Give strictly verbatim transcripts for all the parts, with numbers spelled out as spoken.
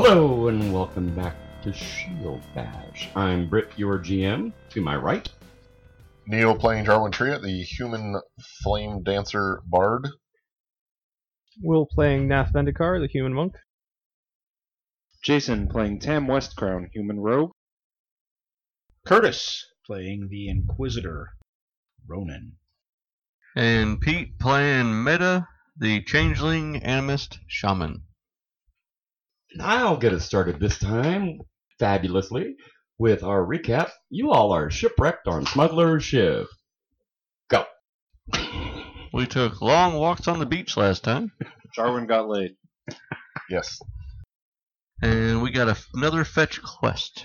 Hello and welcome back to Shield Bash. I'm Britt, your G M. To my right, Neil playing Jarwin Triet, the human flame dancer bard. Will playing Nath Vendikar, the human monk. Jason playing Tam Westcrown, human rogue. Curtis playing the Inquisitor, Ronan. And Pete playing Meta, the changeling animist shaman. and I'll get us started this time fabulously with our recap. You all are shipwrecked on Smuggler's Ship. Go. We took long walks on the beach last time. Jarwin got laid. Yes. And we got a, another fetch quest.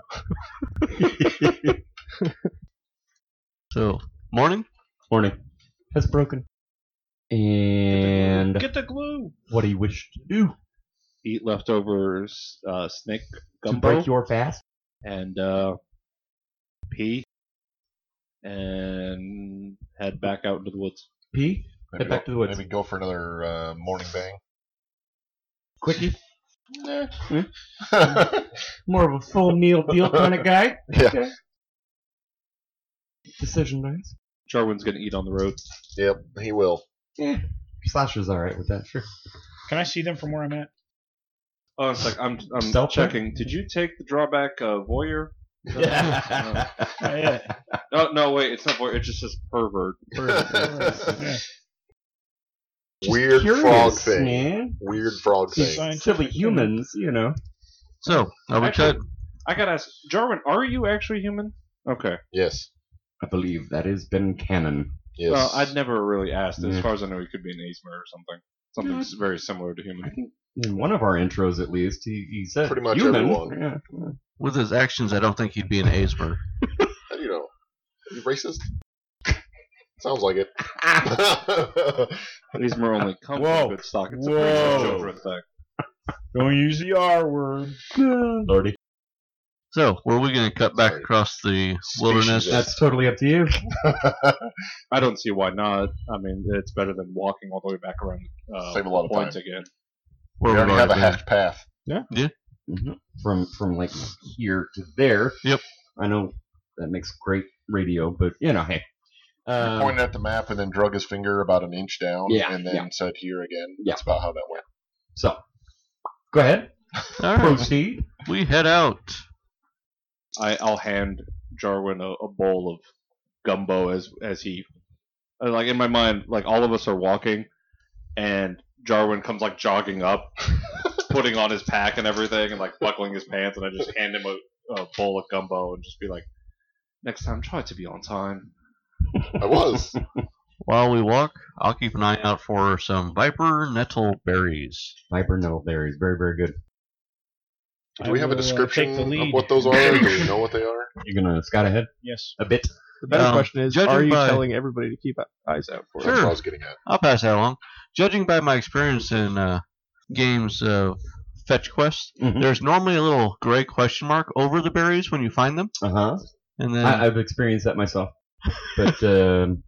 So, morning? Morning. Has broken. And Get the glue! what do you wish to do? Eat leftovers, uh, snake To gumbo, break your fast? and uh, pee, and head back out into the woods. Pee? Maybe Head back go, to the woods. Maybe go for another uh, morning bang. Quickie? Nah. Hmm? More of a full meal deal kind of guy? Yeah. Okay. Decision nice. Jarwin's gonna eat on the road. Yep, he will. Yeah. Slasher's alright with that, sure. Can I see them from where I'm at? Oh, it's like I'm I'm Stealth check? checking. Did you take the drawback of voyeur? Yeah. Not yet. No, no, wait, it's not voyeur. It just says pervert. Yeah. Just Weird curious, frog thing. Man. Weird frog These thing. scientific Silly things. humans, you know. So, are we Actually- cut? I gotta ask, Jarwin, are you actually human? Okay. Yes. I believe that has been canon. Yes. Well, I'd never really asked. As Yeah. far as I know, he could be an Aesmer or something. Something Yeah. very similar to I human. think in one of our intros, at least, he, he said Pretty much human. everyone. Yeah. yeah. With his actions, I don't think he'd be an Aesmer. How do you know? Are you racist? Sounds like it. Aesmer only comes Whoa. in good stock. It's a pretty Whoa. much over thing. Don't use the R word. Lordy. So, were we going to cut back Sorry. across the wilderness? Species. That's totally up to you. I don't see why not. I mean, it's better than walking all the way back around uh, Save a lot of point time. again. Where we already going have a to be? hashed path. hmm From from like here to there. Yep. I know that makes great radio, but you know, hey. He Um, pointed at the map and then drug his finger about an inch down Yeah, and then yeah. said here again. Yeah. That's about how that went. so, go ahead. All right, Proceed. we head out. I, I'll hand Jarwin a, a bowl of gumbo as as he, uh, like in my mind, like all of us are walking, and Jarwin comes like jogging up, putting on his pack and everything, and like buckling his pants, and I just hand him a, a bowl of gumbo and just be like, next time try to be on time. I was. While we walk, I'll keep an eye out for some viper nettle berries. Viper nettle berries. Very, very good. Do we I have a will, uh, description take the of lead. what those are? Do we know what they are? You're going to scout ahead Yes. a bit? The better Um, question is, judging are you by- telling everybody to keep eyes out for? Sure. That's what I was getting at. I'll pass that along. Judging by my experience in uh, games of fetch quests, Mhm. there's normally a little gray question mark over the berries when you find them, Uh-huh. and then I, I've experienced that myself. But, um,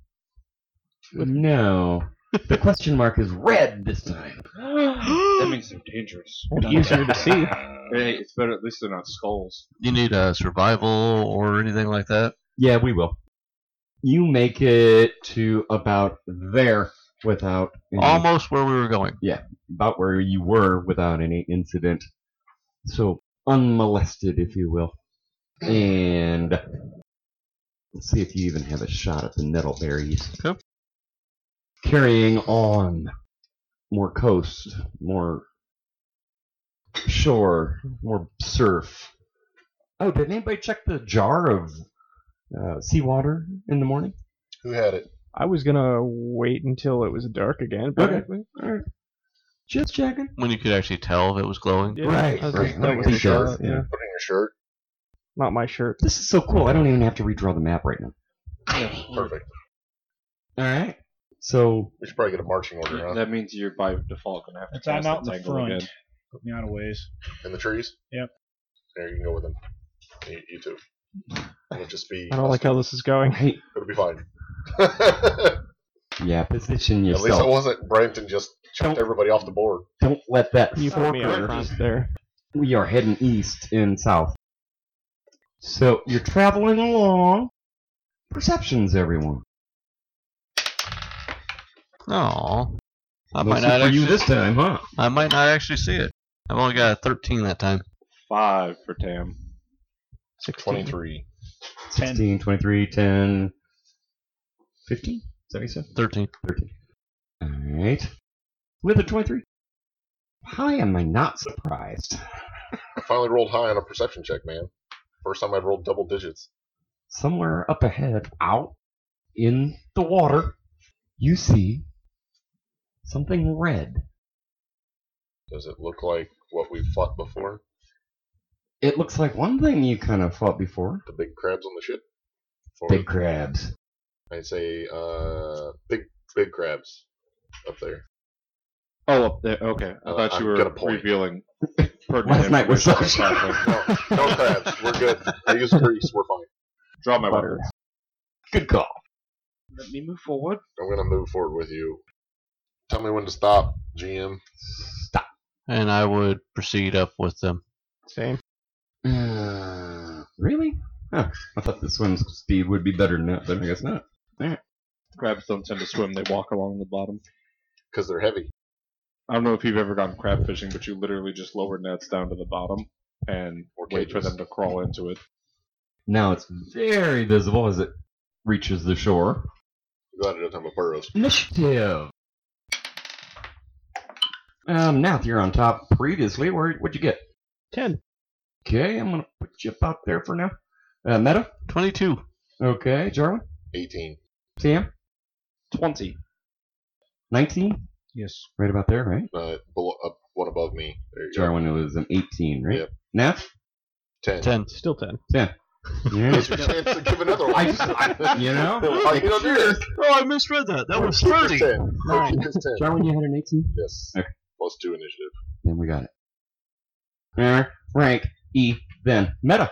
no. The question mark is red this time. That means they're dangerous. Easier to see. Hey, it's better. At least they're not skulls. you need a survival or anything like that. Yeah, we will. You make it to about there without any, Almost where we were going. about where you were without any incident. So unmolested, if you will. And let's see if you even have a shot at the nettle berries. Okay. Carrying on. More coast, more shore, more surf. Oh, did anybody check the jar of uh, seawater in the morning? Who had it? I was gonna wait until it was dark again. Okay. But Alright. Just checking. When you could actually tell if it was glowing. Yeah, Right, I was- right, that right. was He the shot, does, yeah. yeah. Put it in your shirt. Not my shirt. This is so cool. I don't even have to redraw the map right now. Perfect. Alright. So, We should probably get a marching order, huh? That means you're by default gonna have to If I'm cast out in that the tangle front, again. put me out of ways. In the trees? Yep. There, you can go with them. You, you too. It'll just be. I don't like how this is going. hey, It'll be fine. At yeah, position least it yourself. wasn't Brent and just chucked Don't- everybody off the board. Don't let that You put me fucker out front there. we are heading east and south. So you're traveling along. Perceptions, everyone. Oh, I might Mostly not for you actually. this time, huh? I might not actually see it. I've only got a thirteen that time. Five for Tam. twenty-three. sixteen, twenty-three, ten, fifteen? Is that what you said? Thirteen. thirteen. Alright. With a twenty-three. Why am I not surprised? I finally rolled high on a perception check, man. First time I've rolled double digits. Somewhere up ahead, out in the water, you see something red. Does it look like what we've fought before? It looks like one thing you kind of fought before. The big crabs on the ship? Or Big crabs. I'd say uh, big big crabs up there. Oh, up there. Okay. I Uh, thought you I'm were gonna point. revealing pertinent Last night was information such- about Catholic. No, no crabs. We're good. I use grease. We're fine. Draw my Butter. weapons. Good call. Let me move forward. I'm gonna move forward with you. Tell me when to stop, G M. Stop. And I would proceed up with them. Same. Uh, really? Huh. I thought the swim speed would be better than that, but I guess not. Crabs don't tend to swim; they walk along the bottom. Because they're heavy. I don't know if you've ever gone crab fishing, but you literally just lower nets down to the bottom and Or wait for cages. them to crawl into it. Now it's very visible as it reaches the shore. Glad it doesn't have a burrows. Initiative. Um, now you're on top. Previously, where what'd you get? Ten. Okay, I'm gonna put you up there for now. Uh, Meta. Twenty-two. Okay, Jarwin. eighteen. Sam. Twenty. Nineteen. Yes. Right about there, right? Uh, below, up, one above me. There you go. Jarwin, it was an eighteen, right? Yep. Nat. Ten. Ten. Still ten. Ten. Here's your chance to give another one. I just- I- you know? Why you don't do this? Oh, I misread that. That was Keep thirty. his ten. No, Nine. keep his ten. Jarwin, you had an eighteen. Yes. Okay. Plus two initiative. Then we got it. Uh, rank E. Then Meta.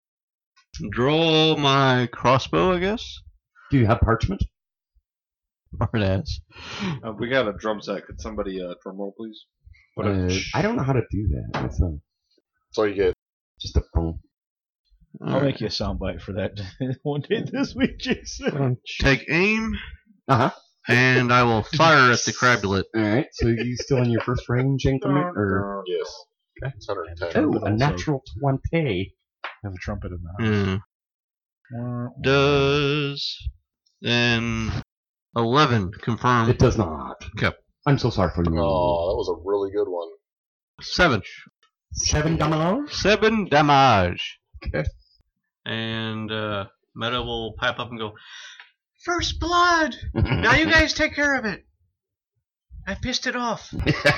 Draw my crossbow, I guess. Do you have parchment? Hard ass. Uh, we got a drum set. Could somebody uh, drum roll, please? What Uh, I don't know how to do that. It's a, That's all you get. just a boom. I'll make you a soundbite for that one day this week, Jason. Take aim, Uh huh. and I will fire at the crablet. All right. So you still in your first range increment, or Yes. Okay. It's one hundred ten. oh, but a also- natural twenty? Have a trumpet in the house. Hmm. Does then eleven confirm? It does not. Okay. I'm so sorry for you. Oh, that was a really good one. Seven. Seven damage. Seven damage. Okay. And uh, Meta will pipe up and go, First blood! Now you guys take care of it. I pissed it off.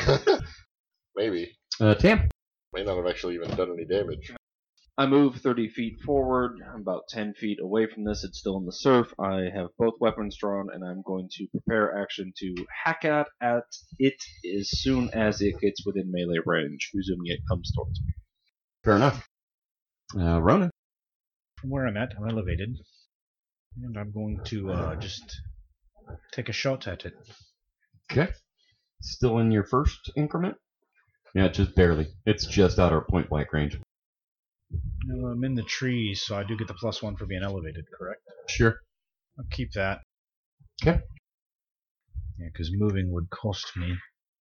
Maybe. Uh, Tam. May not have actually even done any damage. I move thirty feet forward. I'm about ten feet away from this. It's still in the surf. I have both weapons drawn, and I'm going to prepare action to hack at, at it as soon as it gets within melee range, presuming it comes towards me. Fair enough. Uh, Ronan. From where I'm at, I'm elevated. And I'm going to uh, just take a shot at it. Okay. Still in your first increment? Yeah, just barely. It's just out of point blank range. No, I'm in the trees, so I do get the plus one for being elevated, correct? Sure. I'll keep that. 'Kay. Yeah, because moving would cost me.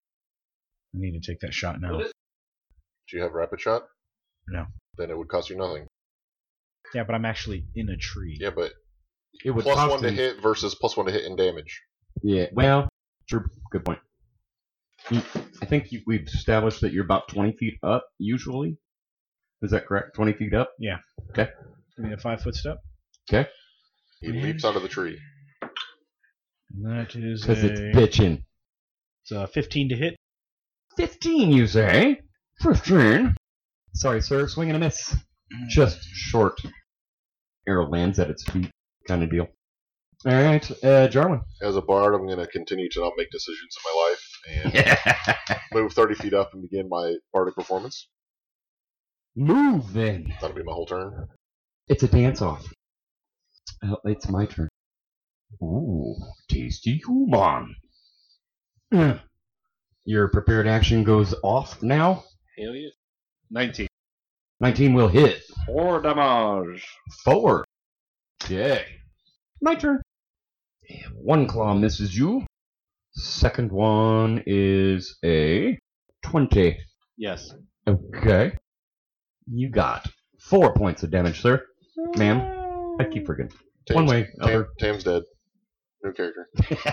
I need to take that shot now. Do you have rapid shot? No. Then it would cost you nothing. Yeah, but I'm actually in a tree. Yeah, but It would plus cost one to him- hit versus plus one to hit in damage. Yeah, well, true. Good point. You- I think you, we've established that you're about twenty feet up, usually. Is that correct? twenty feet up? Give me a five foot step. Okay. He leaps out of the tree. And that is Because it's a, bitchin'. it's a fifteen to hit. fifteen, you say? fifteen? Sorry, sir. Swing and a miss. Just short. Arrow lands at its feet, kind of deal. Alright, uh, Jarwin. As a bard, I'm going to continue to not make decisions in my life and move thirty feet up and begin my bardic performance. Move then. That'll be my whole turn. It's a dance off. Uh, it's my turn. Ooh, tasty human. Mm. Your prepared action goes off now. Hell yeah. nineteen. nineteen will hit. Four damage. Four. Okay. My turn. And one claw misses you. Second one is a twenty. Yes. Okay. You got four points of damage, sir. Ma'am. I keep forgetting. One way, Tam, other. Tam's dead. New character.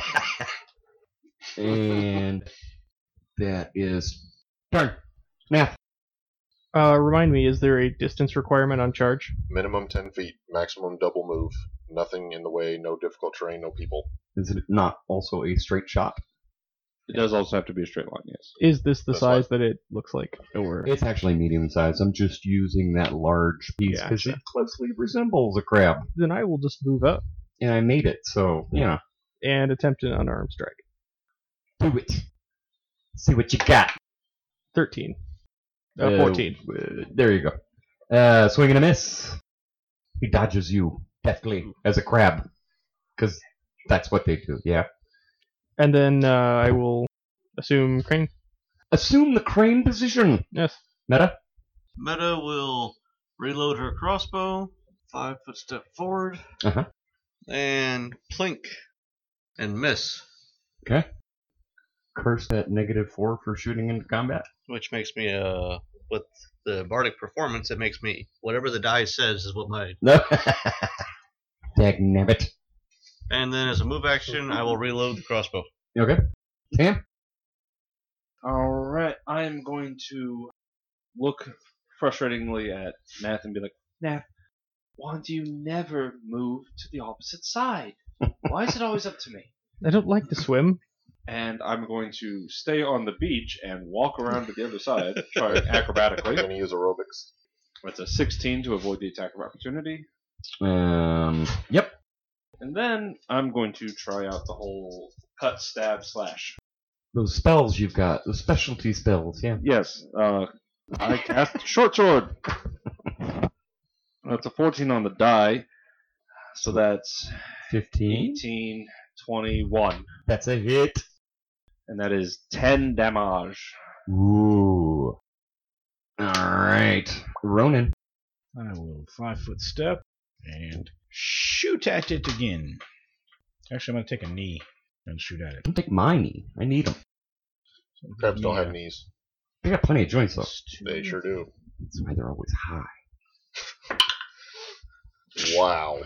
And that is turn. Now, Uh, remind me, is there a distance requirement on charge? Minimum ten feet. Maximum double move. Nothing in the way. No difficult terrain. No people. is it not also a straight shot? It does also have to be a straight line, yes. Is this the That's size that it looks like? Or It's actually medium size. I'm just using that large piece because Gotcha. it closely resembles a crab. then I will just move up And I made it, so, you know. and attempt an unarmed strike. Do it. See what you got. Thirteen. Uh, Uh, Fourteen. uh, there you go. Uh, swing and a miss. He dodges you deftly as a crab. Because that's what they do, yeah. And then uh, I will assume crane. Assume the crane position. Yes. Meta? Meta will reload her crossbow, five foot step forward, Uh-huh. and plink, and miss, Okay. Curse at negative four for shooting into combat. which makes me, uh, with the bardic performance, it makes me, whatever the die says is what my... No. Dagnabbit. And then as a move action, I will reload the crossbow. Okay. Tam? Alright, I am going to look frustratingly at Nath and be like, Nath, why do you never move to the opposite side? Why is it always up to me? I don't like to swim. And I'm going to stay on the beach and walk around to the other side, try I'm acrobatically. going to use aerobics. That's a sixteen to avoid the attack of opportunity. Um, yep. And then I'm going to try out the whole cut, stab, slash. Those spells you've got, those specialty spells, yeah. Yes, uh, I cast Short Sword. That's a fourteen on the die, so that's fifteen. eighteen, twenty-one. That's a hit. And that is ten damage. Ooh. Alright. Ronan. I will five foot step and shoot at it again. Actually, I'm going to take a knee and shoot at it. Don't take my knee. I need them. So Crabs don't yeah, have knees. They got plenty of joints, though. plus two. They sure do. That's why they're always high. Wow.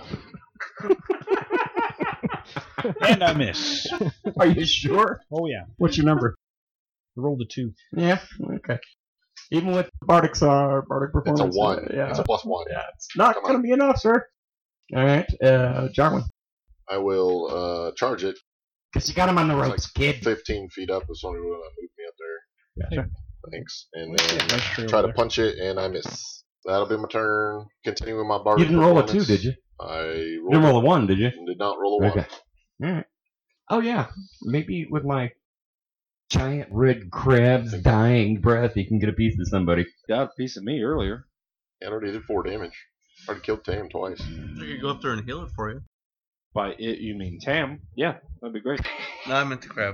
And I miss. Are you sure? Oh, yeah. What's your number? I rolled a two. Yeah, okay. Even with Bardic's, uh, Bardic It's a performance. one. uh, yeah. It's a plus one. Yeah, it's not Come going to be enough, sir. Alright, uh, Jarwin. I will uh, charge it. Because you got him on the It's ropes, kid. fifteen feet up. It's only going to move me up there. Gotcha. Thanks. And Yeah, then nice tree try over to there. punch it, and I miss. That'll be my turn. Continuing my bardic You didn't roll a two, performance. did you? I You rolled didn't roll a one, did you? Did not roll a one. Okay. Alright. Oh, yeah. Maybe with my giant red crab's dying breath, you can get a piece of somebody. Got a piece of me earlier. I already did four damage. Already killed Tam twice. I could go up there and heal it for you. By it, you mean Tam? Yeah, that'd be great. No, I meant the crab.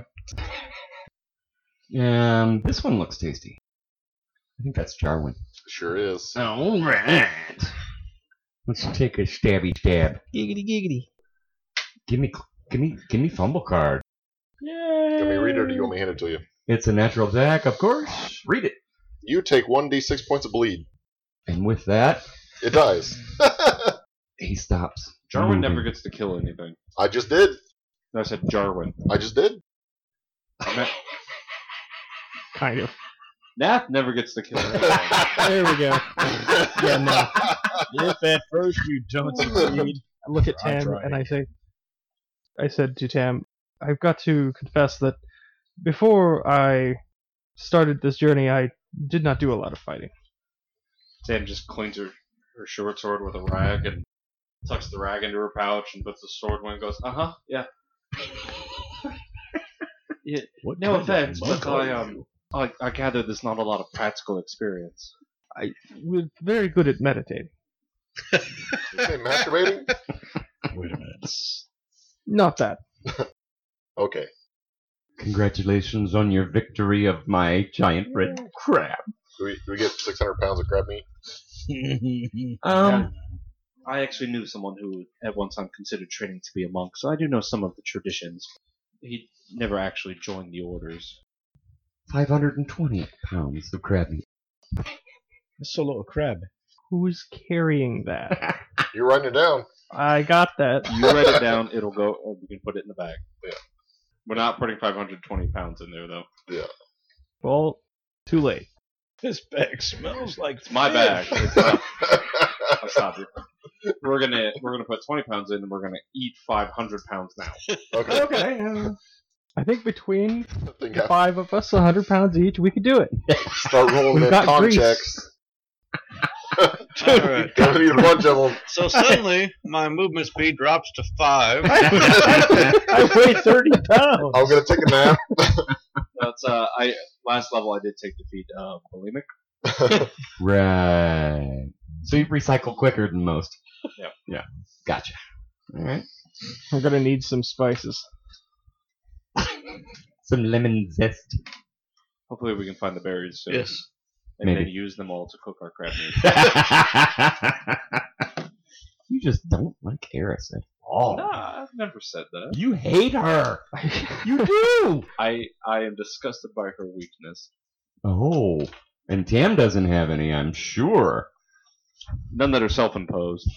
Um, this one looks tasty. I think that's Jarwin. Sure is. All right. Let's take a stabby stab. Giggity giggity. Give me, give me, give me fumble card. Yay! Can we read it, or do you want me to hand it to you? It's a natural attack, of course. Read it. You take one d six points of bleed. And with that, It dies. he stops. Jarwin moving. never gets to kill anything. I just did. No, I said Jarwin. I just did. I meant Kind of. Nath never gets to kill anything. There we go. Yeah, no. If at first you don't succeed, I look at I Tam tried. and I say, I said to Tam, I've got to confess that before I started this journey, I did not do a lot of fighting. Tam just cleans her, her short sword with a rag and tucks the rag into her pouch and puts the sword away and goes, uh huh, yeah. yeah. what No kind of offense, monk but are I you? um I, I gather there's not a lot of practical experience. We're very good at meditating. You say masturbating? Wait a minute. Not that. Okay. Congratulations on your victory of my giant red crab. Do we, do we get six hundred pounds of crab meat? Um, I actually knew someone who at one time considered training to be a monk, so I do know some of the traditions. He never actually joined the orders. five hundred twenty pounds of crab meat. That's so little crab. Who's carrying that? You're writing it down. I got that. You write it down, it'll go, and we can put it in the bag. Yeah. We're not putting five hundred twenty pounds in there, though. Yeah. Well, too late. This bag smells like It's my bag. It's not, I'll stop you. We're gonna we're gonna put twenty pounds in, and we're gonna eat five hundred pounds now. Okay. Okay. uh, I think between I think the I five of us, one hundred pounds each, we could do it. start rolling We've in got con grease. checks. Alright. Gonna need a bunch of them. So suddenly, my movement speed drops to five. I weigh thirty pounds. I'm gonna take a nap. That's uh, I last level I did take defeat uh, bulimic. Right. So you recycle quicker than most. Yep. Yeah. Gotcha. All right. I'm gonna need some spices. Some lemon zest. Hopefully we can find the berries soon. Yes. And then Maybe. use them all to cook our crab meat. You just don't like Eris at all. No, I've never said that. You hate her. You do. I I am disgusted by her weakness. Oh. And Tam doesn't have any, I'm sure. None that are self-imposed.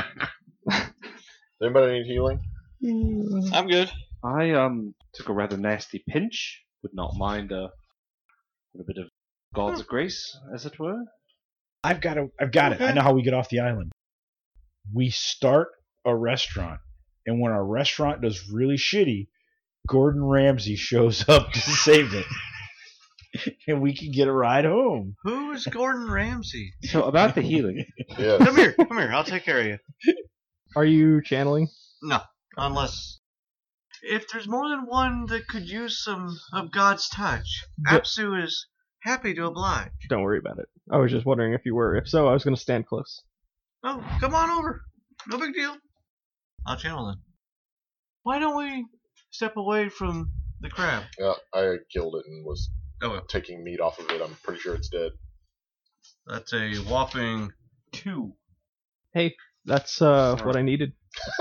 Anybody need healing? I'm good. I um took a rather nasty pinch. Would not mind a little bit of God's grace, as it were. I've got it. I've got it. I Okay. know how we get off the island. We start a restaurant, and when our restaurant does really shitty, Gordon Ramsay shows up to save it, and we can get a ride home. Who is Gordon Ramsay? So about the healing. Yeah. Come here, come here. I'll take care of you. Are you channeling? No, unless if there's more than one that could use some of God's touch, But- Apsu is happy to oblige. Don't worry about it. I was just wondering if you were. If so, I was gonna stand close. Oh, come on over. No big deal. I'll channel then. Why don't we step away from the crab? Yeah, I killed it and was Oh, taking meat off of it. I'm pretty sure it's dead. that's a whopping two. Hey, that's uh what I needed.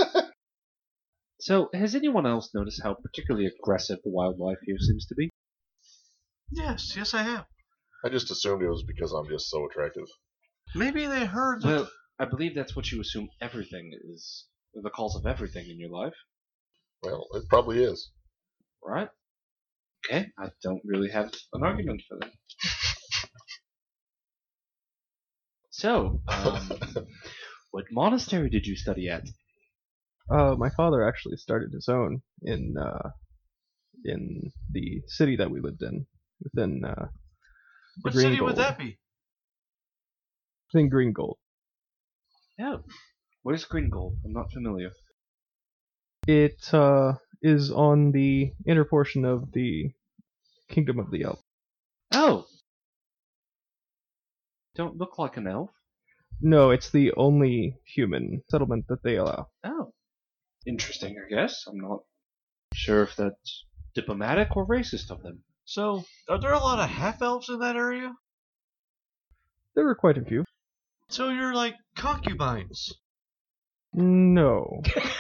So has anyone else noticed how particularly aggressive the wildlife here seems to be? Yes, yes, I have. I just assumed it was because I'm just so attractive. Maybe they heard. Well, I believe that's what you assume everything is, the cause of everything in your life, Well, it probably is. right? Okay, I don't really have an argument for that. So, um, what monastery did you study at? Uh, my father actually started his own in uh in the city that we lived in, within uh the what Green city Gold. would that be? Within Green Gold. Yeah. Where's Green Gold? I'm not familiar. It uh is on the inner portion of the Kingdom of the Elf. Oh! Don't look like an elf. No, it's the only human settlement that they allow. Oh. Interesting, I guess. I'm not sure if that's diplomatic or racist of them. So, are there a lot of half elves in that area? There were quite a few. So you're like concubines. No,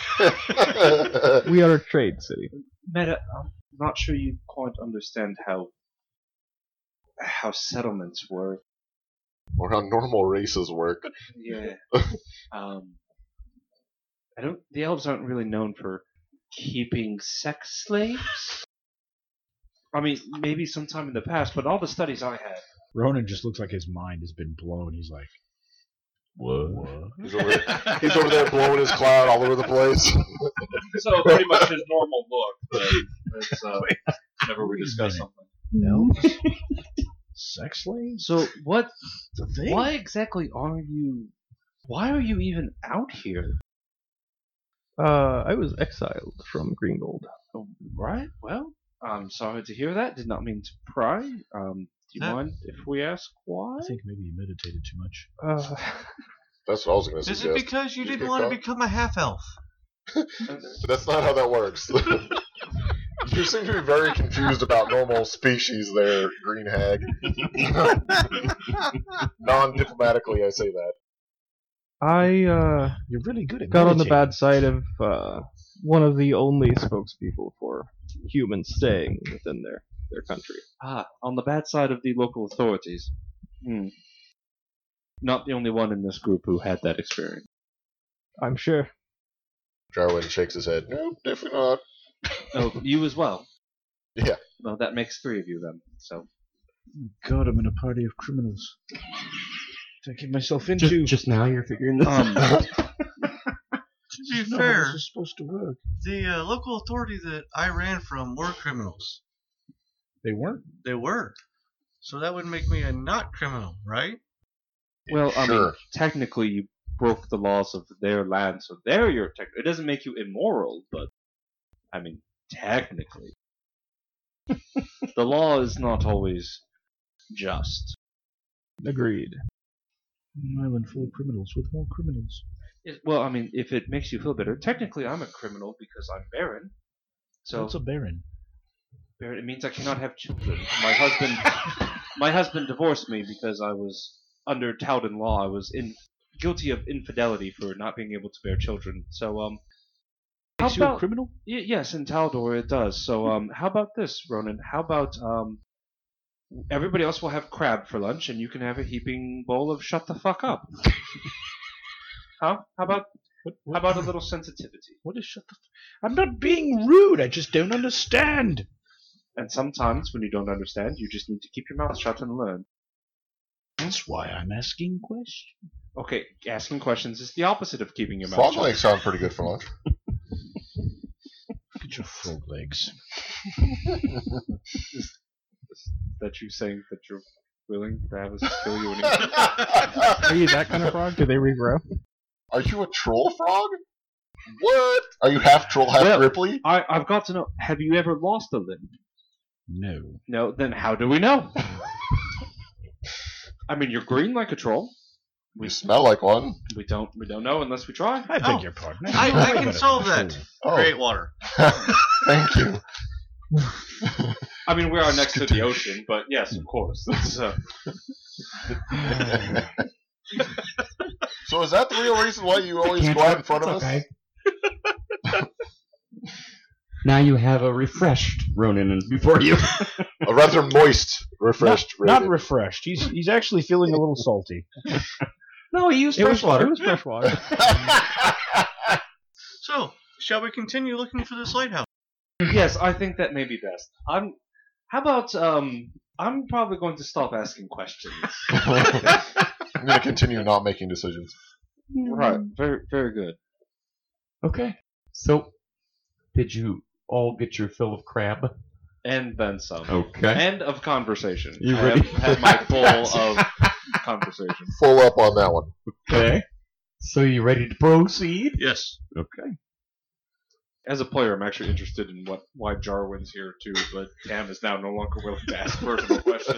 we are a trade city. Meta, I'm not sure you quite understand how how settlements work. Or how normal races work. Yeah. um, I don't. The elves aren't really known for keeping sex slaves. I mean, maybe sometime in the past, but all the studies I had. Ronan just looks like his mind has been blown. He's like, what? He's over, there, he's over there blowing his cloud all over the place. So pretty much his normal look. But it's, uh, whenever we discuss something. No. Sex slaves? So what? It's a thing. Why exactly are you? Why are you even out here? Uh, I was exiled from Green Gold. Oh, right. Well, I'm sorry to hear that. Did not mean to pry. Um, do you That- mind if we ask why? I think maybe you meditated too much. Uh, That's what I was going to Is suggest. it because you You didn't get want to caught? become a half elf? That's not how that works. You seem to be very confused about normal species there, Green Hag. Non-diplomatically, I say that. I uh, You're really good at got on the meditating. bad side of uh, one of the only spokespeople for humans staying within their, their country. Ah, on the bad side of the local authorities. Hmm. Not the only one in this group who had that experience. I'm sure. Jarwin shakes his head. Nope, definitely not. Oh, you as well? Yeah. Well, that makes three of you then, so. God, I'm in a party of criminals. To get myself Just, into. just now you're figuring this Um, out. To be No, fair, this is supposed to work. the uh, local authority that I ran from were criminals. They weren't. They were. So that would make me a not criminal, right? well, I mean, Sure. technically you broke the laws of their land, so there you're tech- it doesn't make you immoral, but, I mean, technically. The law is not always just. Agreed. An island full of criminals with more criminals. It, well, I mean, if it makes you feel better, technically I'm a criminal because I'm barren. So What's a baron? barren, it means I cannot have children. My husband, my husband divorced me because I was under Towden law. I was in guilty of infidelity for not being able to bear children. So um, how Makes you a about criminal? y- yes, in Taldor it does. So um, how about this, Ronan? How about um, everybody else will have crab for lunch, and you can have a heaping bowl of shut the fuck up. Huh? How about What, how what, about a little sensitivity? what is shut the f- I'm not being rude. I just don't understand. And sometimes when you don't understand, you just need to keep your mouth shut and learn. That's why I'm asking questions. Okay, asking questions is the opposite of keeping your mouth Frog shut. legs sound pretty good for lunch. Get your frog legs. Is that you saying that you're willing to have us kill you? When Are you that kind of frog? Do they regrow? Are you a troll frog? What? Are you half troll, half Well- Ripley? I, I've got to know, have you ever lost a limb? No. No, then how do we know? I mean, you're green like a troll. You smell like one. We don't we don't know unless we try. I beg Oh. your pardon. I, don't know I can about solve a that. fool. Oh, Great water. thank you. I mean, we are next to the ocean, but yes, of course. That's, uh, So is that the real reason why you always Can't go out trip, in front of it's us? okay. Now you have a refreshed Ronan before you. A rather moist, refreshed Not, not Raven. refreshed. He's he's actually feeling a little salty. No, he used It was, fresh water. it was fresh water. So, shall we continue looking for this lighthouse? yes, I think that may be best. I'm. How about um? I'm probably going to stop asking questions. I'm going to continue not making decisions. Right. Very very good. Okay. So, did you all get your fill of crab? And then some. Okay. End of conversation. You I ready? have had my full of conversation. Full up on that one. Okay. So you ready to proceed? Yes. Okay. As a player, I'm actually interested in what why Jarwin's here too, but Tam is now no longer willing to ask personal questions.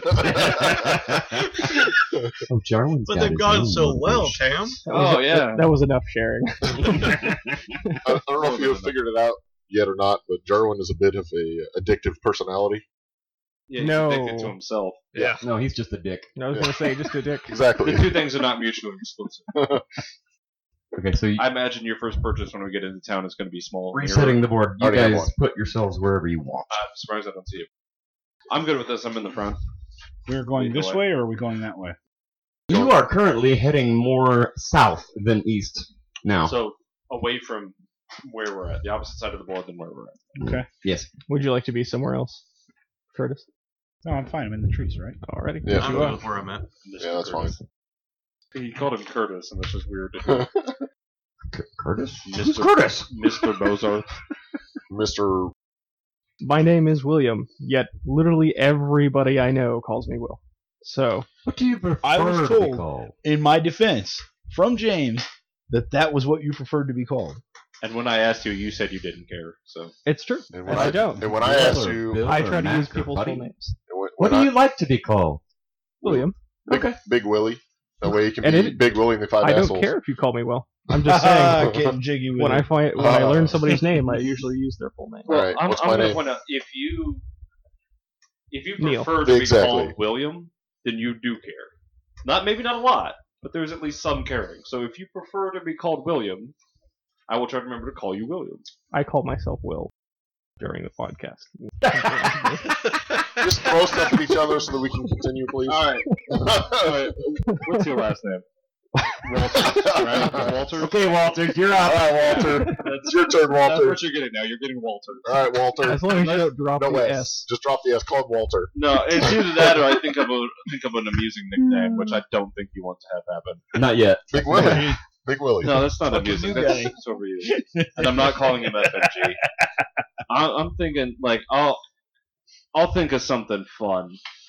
Oh, Jarwin's But got they've his gone own so well, motivation. Tam. That was- Oh, yeah. That, that was enough sharing. I, I don't know if you have figured it out yet or not, but Jarwin is a bit of a addictive personality. Yeah, he's No. addicted to himself. Yeah. No, he's just a dick. I was going to say, just a dick. Exactly. The two things are not mutually exclusive. Okay, so you, I imagine your first purchase when we get into town is going to be small. resetting the board. You Already have guys one. put yourselves wherever you want. I'm surprised I don't see it. I'm good with this. I'm in the front. We're going Either this way. way, or are we going that way? You are currently heading more south than east now. So away from where we're at, the opposite side of the board than where we're at. Okay. Yes. Would you like to be somewhere else, Curtis? No, I'm fine. I'm in the trees, right? Already. Yeah, I'm sure. good with where I'm at. Yeah, that's fine. He called him Curtis, and this is weird. C- Curtis? Who's Mister Curtis? Mister Bozarth. Mister My name is William, yet literally everybody I know calls me Will. So, What do you prefer I was to be told- called? In my defense, from James, that that was what you preferred to be called. And when I asked you, you said you didn't care. So it's true. And And when I, I, don't. and when I Bill asked or you, Bill I or try to Mac use or people's Buddy? full names. when, What when do I- you like to be called? William. Big, Okay. Big Willie, That way you can And be it- Big Willie and the Five I don't Assholes. care if you call me Will. I'm just saying. Getting jiggy with when it. I find when I Uh, learn somebody's name, I usually use their full name. Well, Alright, I'm, what's I'm my going to name? point out if you if you Neil. prefer to be Exactly. called William, then you do care. Not maybe not a lot, but there's at least some caring. So if you prefer to be called William, I will try to remember to call you William. I call myself Will during the podcast. Just throw stuff at each other so that we can continue, please. All right. All right. What's your last name? Walter. Right? Walter. Okay, Walter, you're All up. right, Walter. It's your turn, That's Walter. what you're getting now. You're getting Walter. All right, Walter. As long as you don't drop No the S. S. Just drop the S. Call him Walter. No, it's either that or I think of a think of an amusing nickname, which I don't think you want to have happen. Not yet. Big Willie. Big Willie. No, that's not Fucking amusing. new That's, guy. that's over you. And I'm not calling him F M G. I, I'm thinking like I'll I'll think of something fun.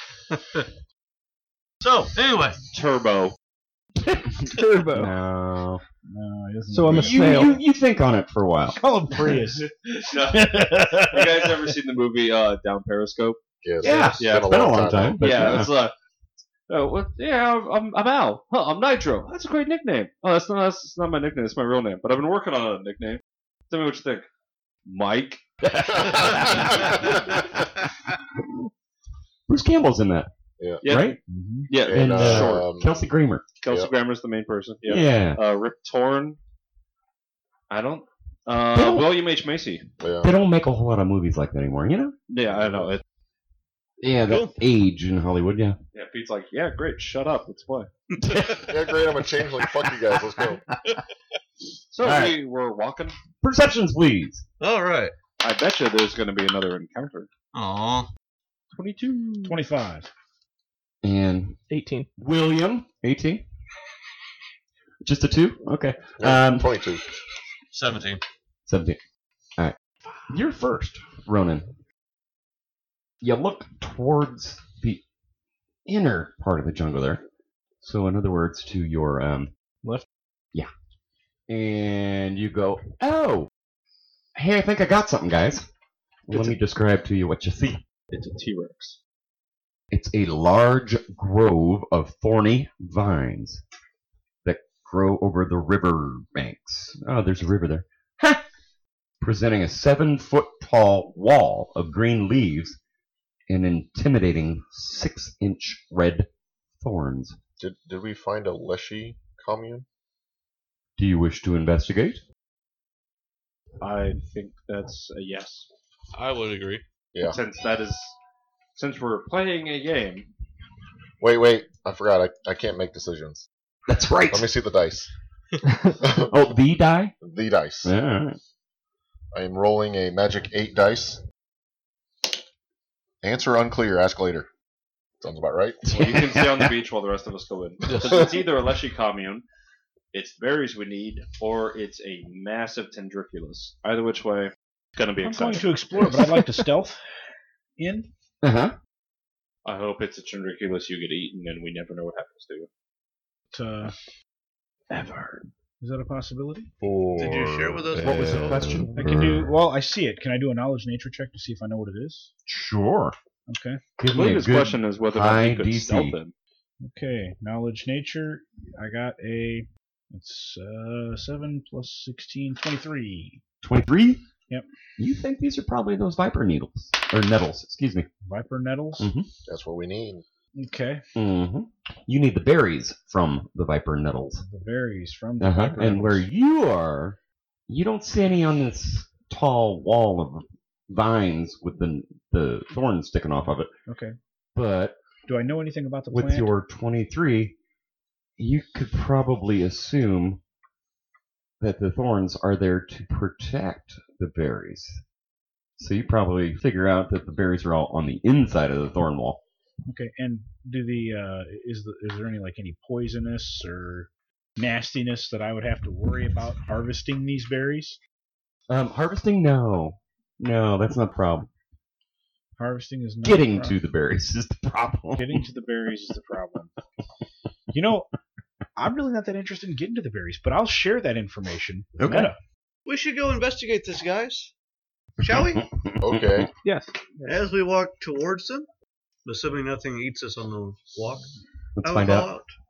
So, anyway. Turbo. Turbo. No. No, he doesn't. So I'm a You, snail. you, you think on it for a while. Call him Prius. No. You guys ever seen the movie uh, Down Periscope? Yes. Yeah, It's yeah, it's been a long time. But yeah, yeah. it's like. Oh, what? Yeah, I'm, I'm Al. Huh, I'm Nitro. That's a great nickname. Oh, that's not that's not my nickname. It's my real name. But I've been working on a nickname. Tell me what you think. Mike. Bruce Campbell's in that, Yeah. Yeah. right? Mhm. Yeah. And, And uh, uh, short. Kelsey Grammer. Kelsey yeah. Grammer's the main person. Yeah. Yeah. Uh, Rip Torn. I don't. They Uh, don't- William H Macy. Yeah. They don't make a whole lot of movies like that anymore, you know? Yeah, I know. It, Yeah, that age in Hollywood, yeah. yeah, Pete's like, yeah, great. Shut up. Let's play. Yeah, great. I'm a changeling. Fuck you guys. Let's go. So All right. we were walking. Perceptions, please. All right. I bet you there's going to be another encounter. Aw. twenty-two. twenty-five. And eighteen. William, eighteen. Just a two? Okay. Yeah, Um, twenty-two. seventeen. seventeen. All right. You're first, Ronan. You look towards the inner part of the jungle there. So, in other words, to your um, Left? Yeah. And you go, oh, hey, I think I got something, guys. Let It's me describe to you what you see. It's a T-Rex. It's a large grove of thorny vines that grow over the river banks. Oh, there's a river there. Ha! Presenting a seven foot tall wall of green leaves and intimidating six inch red thorns. Did did we find a Leshy commune? Do you wish to investigate? I think that's a yes. I would agree. Yeah. Since that is, since we're playing a game. Wait, wait. I forgot. I, I can't make decisions. That's right. Let me see the dice. Oh, the die? The dice. Yeah, all right. I am rolling a magic eight dice. Answer unclear. Ask later. Sounds about right. Well, you can stay on the beach while the rest of us go in. Because it's either a Leshy commune, it's berries we need, or it's a massive tendriculus. Either which way, it's gonna be I'm going exciting. to explore, but I'd like to stealth in. Uh-huh. I hope it's a tendriculus you get eaten, and we never know what happens to you. To, ever. Is that a possibility? Did you share with us What was the question? I can do. Well, I see it. Can I do a knowledge nature check to see if I know what it is? Sure. Okay. I Give me believe a his good question is whether or not high you could D C. stealth him. Okay. Knowledge nature. I got a. It's uh seven plus sixteen, twenty-three. twenty-three? Yep. You think these are probably those viper needles? Or nettles, excuse me. Viper nettles. Mhm. That's what we need. Okay. Mm-hmm. You need the berries from the viper nettles. The berries from the Uh-huh. viper And where nettles. you are, you don't see any on this tall wall of vines with the the thorns sticking off of it. Okay. But Do I know anything about the with plant? your twenty-three, you could probably assume that the thorns are there to protect the berries. So you probably figure out that the berries are all on the inside of the thorn wall. Okay. And do the uh is the is there any like any poisonous or nastiness that I would have to worry about harvesting these berries? Um, harvesting? No. No, that's not the problem. Harvesting is not Getting a to problem. the berries is the problem. Getting to the berries is the problem. You know, I'm really not that interested in getting to the berries, but I'll share that information with Okay. Meta. We should go investigate this, guys. Shall we? Okay. Yes. As we walk towards them, assuming nothing eats us on the walk, Let's I will find call out. out.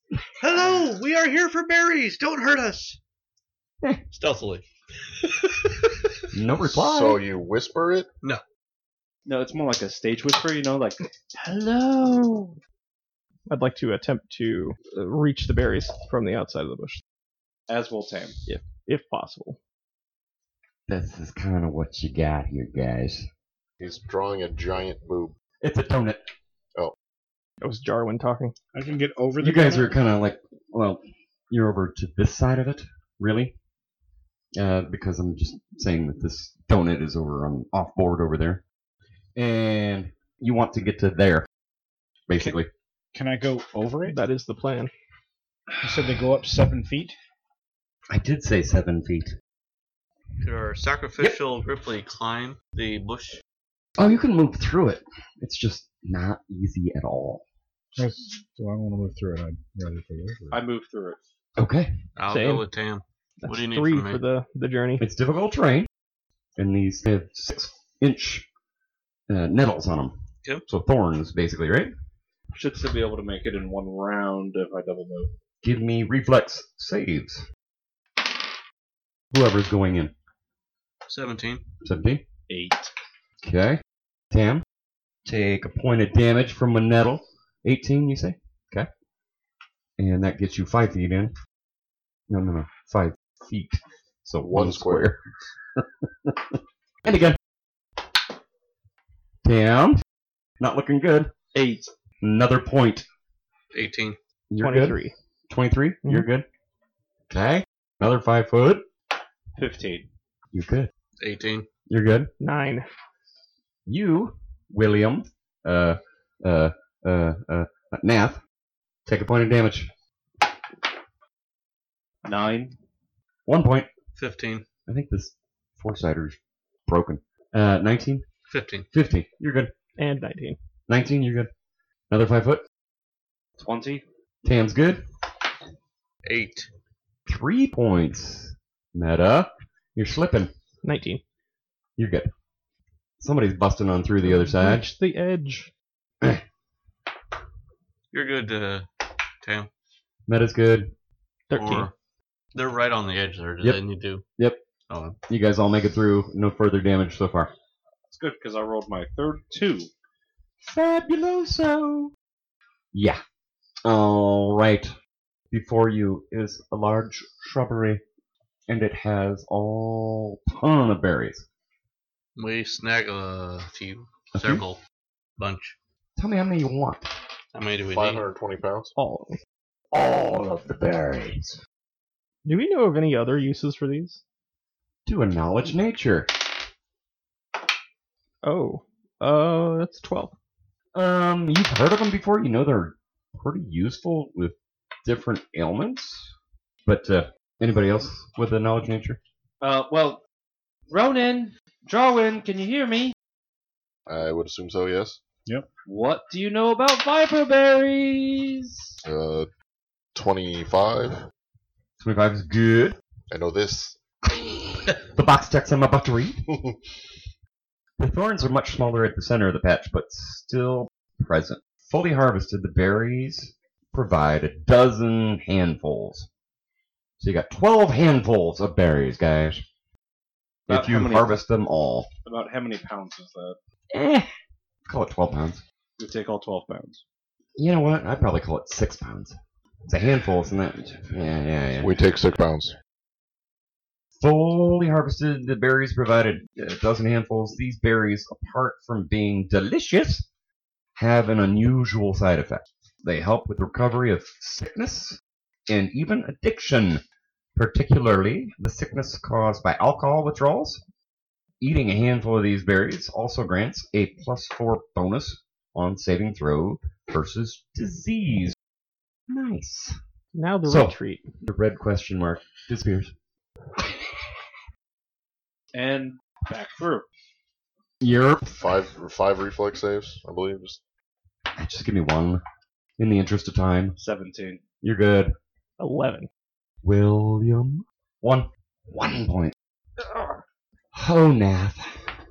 Hello, we are here for berries. Don't hurt us. Stealthily. No reply. So you whisper it? No, it's more like a stage whisper, you know, like, hello. I'd like to attempt to uh, reach the berries from the outside of the bush, As will Tam. if possible. This is kind of what you got here, guys. He's drawing a giant boob. It's a donut. That was Jarwin talking. I can get over the. You guys donut? are kind of like, well, you're over to this side of it, really, uh, because I'm just saying that this donut is over on off board over there, and you want to get to there, basically. Can I go over it? That is the plan. You said they go up seven feet. I did say seven feet. Could our sacrificial Ripley climb the bush? Oh, you can move through it. It's just not easy at all. So I don't want to move through it. I'd rather go over it. I moved through it. Okay. I'll Same. go with Tam. That's What do you need three from me? for the, the journey. It's difficult terrain, and these have six-inch uh, nettles on them. Yep. So thorns, basically, right? Should still be able to make it in one round if I double move. Give me reflex saves. Whoever's going in. seventeen. seventeen. Eight. Okay. Tam, take a point of damage from a nettle. eighteen, you say? Okay. And that gets you five feet in. No, no, no. Five feet. So one, One square. And again. Tam, not looking good. Eight. Another point. eighteen. You're good. twenty-three. twenty-three? You're good. Okay. Another five foot. Fifteen. You're good. eighteen. You're good. Nine. You, William, uh, uh, uh, uh, Nath, take a point of damage. Nine. One point. fifteen. I think this four-sider's broken. Uh, nineteen? fifteen. fifteen. You're good. And nineteen. nineteen, you're good. Another five foot. Twenty. Tam's good. eight. Three points. Meta, you're slipping. nineteen. You're good. Somebody's busting on through the other side. Reach the edge. You're good, uh, Tam. Meta's good. thirteen. Or they're right on the edge there. Do Yep. they need to? Yep. Oh, You guys all make it through. No further damage so far. It's good because I rolled my third two. Fabuloso. Yeah. All right. Before you is a large shrubbery, and it has all ton of berries. we snag a few, A few? several, bunch. Tell me how many you want. How many do we five need? hundred twenty pounds. All. All of the berries. Do we know of any other uses for these? To acknowledge nature. Oh. Uh, that's twelve. Um, you've heard of them before. You know they're pretty useful with different ailments. But uh, anybody else with a knowledge nature? Uh, well, Ronan, Jarwin, can you hear me? I would assume so, yes. What do you know about viper berries? Uh, twenty-five. twenty-five is good. I know this. The box text I'm about to read. The thorns are much smaller at the center of the patch, but still present. Fully harvested, the berries provide a dozen handfuls. So you got twelve handfuls of berries, guys. About if you how many- harvest them all. About how many pounds is that? Eh, call it twelve pounds. We take all twelve pounds. You know what? I'd probably call it six pounds. It's a handful, isn't it? Yeah, yeah, yeah. We take six pounds. Fully harvested, the berries provided a dozen handfuls. These berries, apart from being delicious, have an unusual side effect. They help with recovery of sickness and even addiction, particularly the sickness caused by alcohol withdrawals. Eating a handful of these berries also grants a plus four bonus on saving throw versus disease. Nice. Now the So- retreat. The red question mark disappears. And back through. You're Five five reflex saves, I believe. Just just give me one, in the interest of time. Seventeen. You're good. Eleven. William, one, one point. Oh, Nath.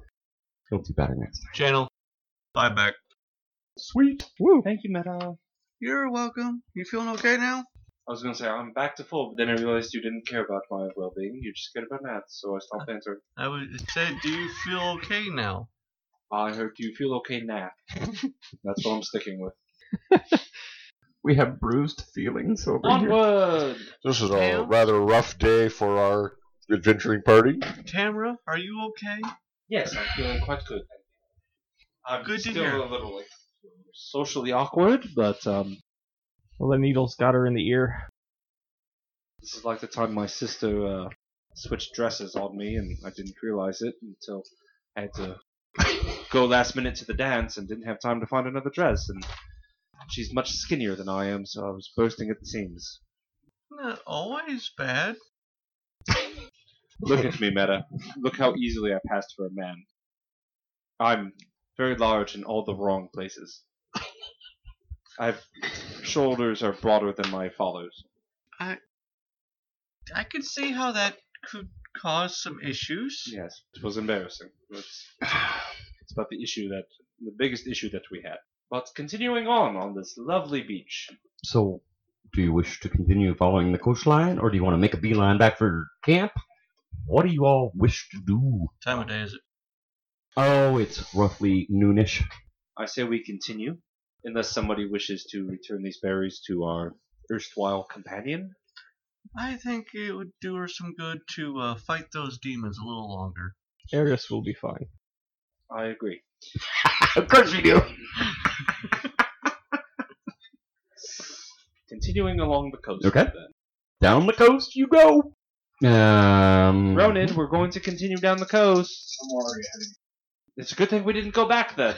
He'll do better next time. Channel. Buy back. Sweet. Woo. Thank you, Meta. You're welcome. You feeling okay now? I was gonna say I'm back to full, but then I realized you didn't care about my well-being. You just cared about math, so I stopped answering. I would say, do you feel okay now? I heard you feel okay now. That's what I'm sticking with. We have bruised feelings over here. Onward! This is a Cam? rather rough day for our adventuring party. Tamra, are you okay? Yes, I'm feeling quite good. I'm Good to still hear. a little like socially awkward, but um, Well, the needle's got her in the ear. this is like the time my sister uh, switched dresses on me, and I didn't realize it until I had to go last minute to the dance and didn't have time to find another dress. And she's much skinnier than I am, so I was bursting at the seams. Not always bad. Look at me, Meta. Look how easily I passed for a man. I'm very large in all the wrong places. I've shoulders are broader than my father's. I I could see how that could cause some issues. Yes, it was embarrassing. It's, it's about the issue that the biggest issue that we had. But continuing on on this lovely beach. So, do you wish to continue following the coastline, or do you want to make a beeline back for camp? What do you all wish to do? Time of day is it? Oh, it's roughly noonish. I say we continue, unless somebody wishes to return these berries to our erstwhile companion. I think it would do her some good to uh, fight those demons a little longer. Arius will be fine. I agree. Of course we do. Continuing along the coast. Okay. Then. Down the coast you go. Um, Ronan, we're going to continue down the coast. I'm already heading. It's a good thing we didn't go back then.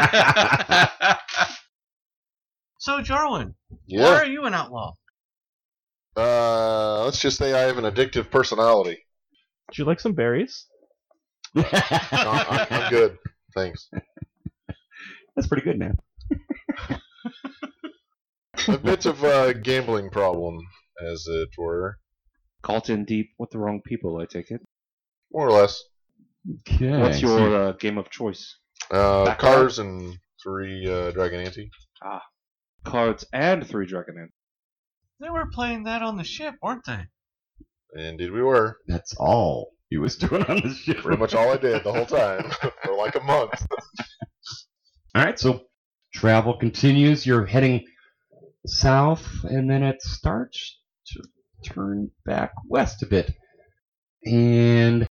So, Jarwin, why Yeah. are you an outlaw? Uh, let's just say I have an addictive personality. Would you like some berries? No, I'm, I'm good. Thanks. That's pretty good, man. A bit of a gambling problem, as it were. Caught in deep with the wrong people, I take it. More or less. Okay. What's so your uh, game of choice? Uh, Back cars and three uh, Dragon Ante. Cards and three Dragon Ant. They were playing that on the ship, weren't they? Indeed we were. That's all he was doing on the ship. Pretty much all I did the whole time. For like a month. All right, so travel continues. You're heading south, and then it starts to turn back west a bit. And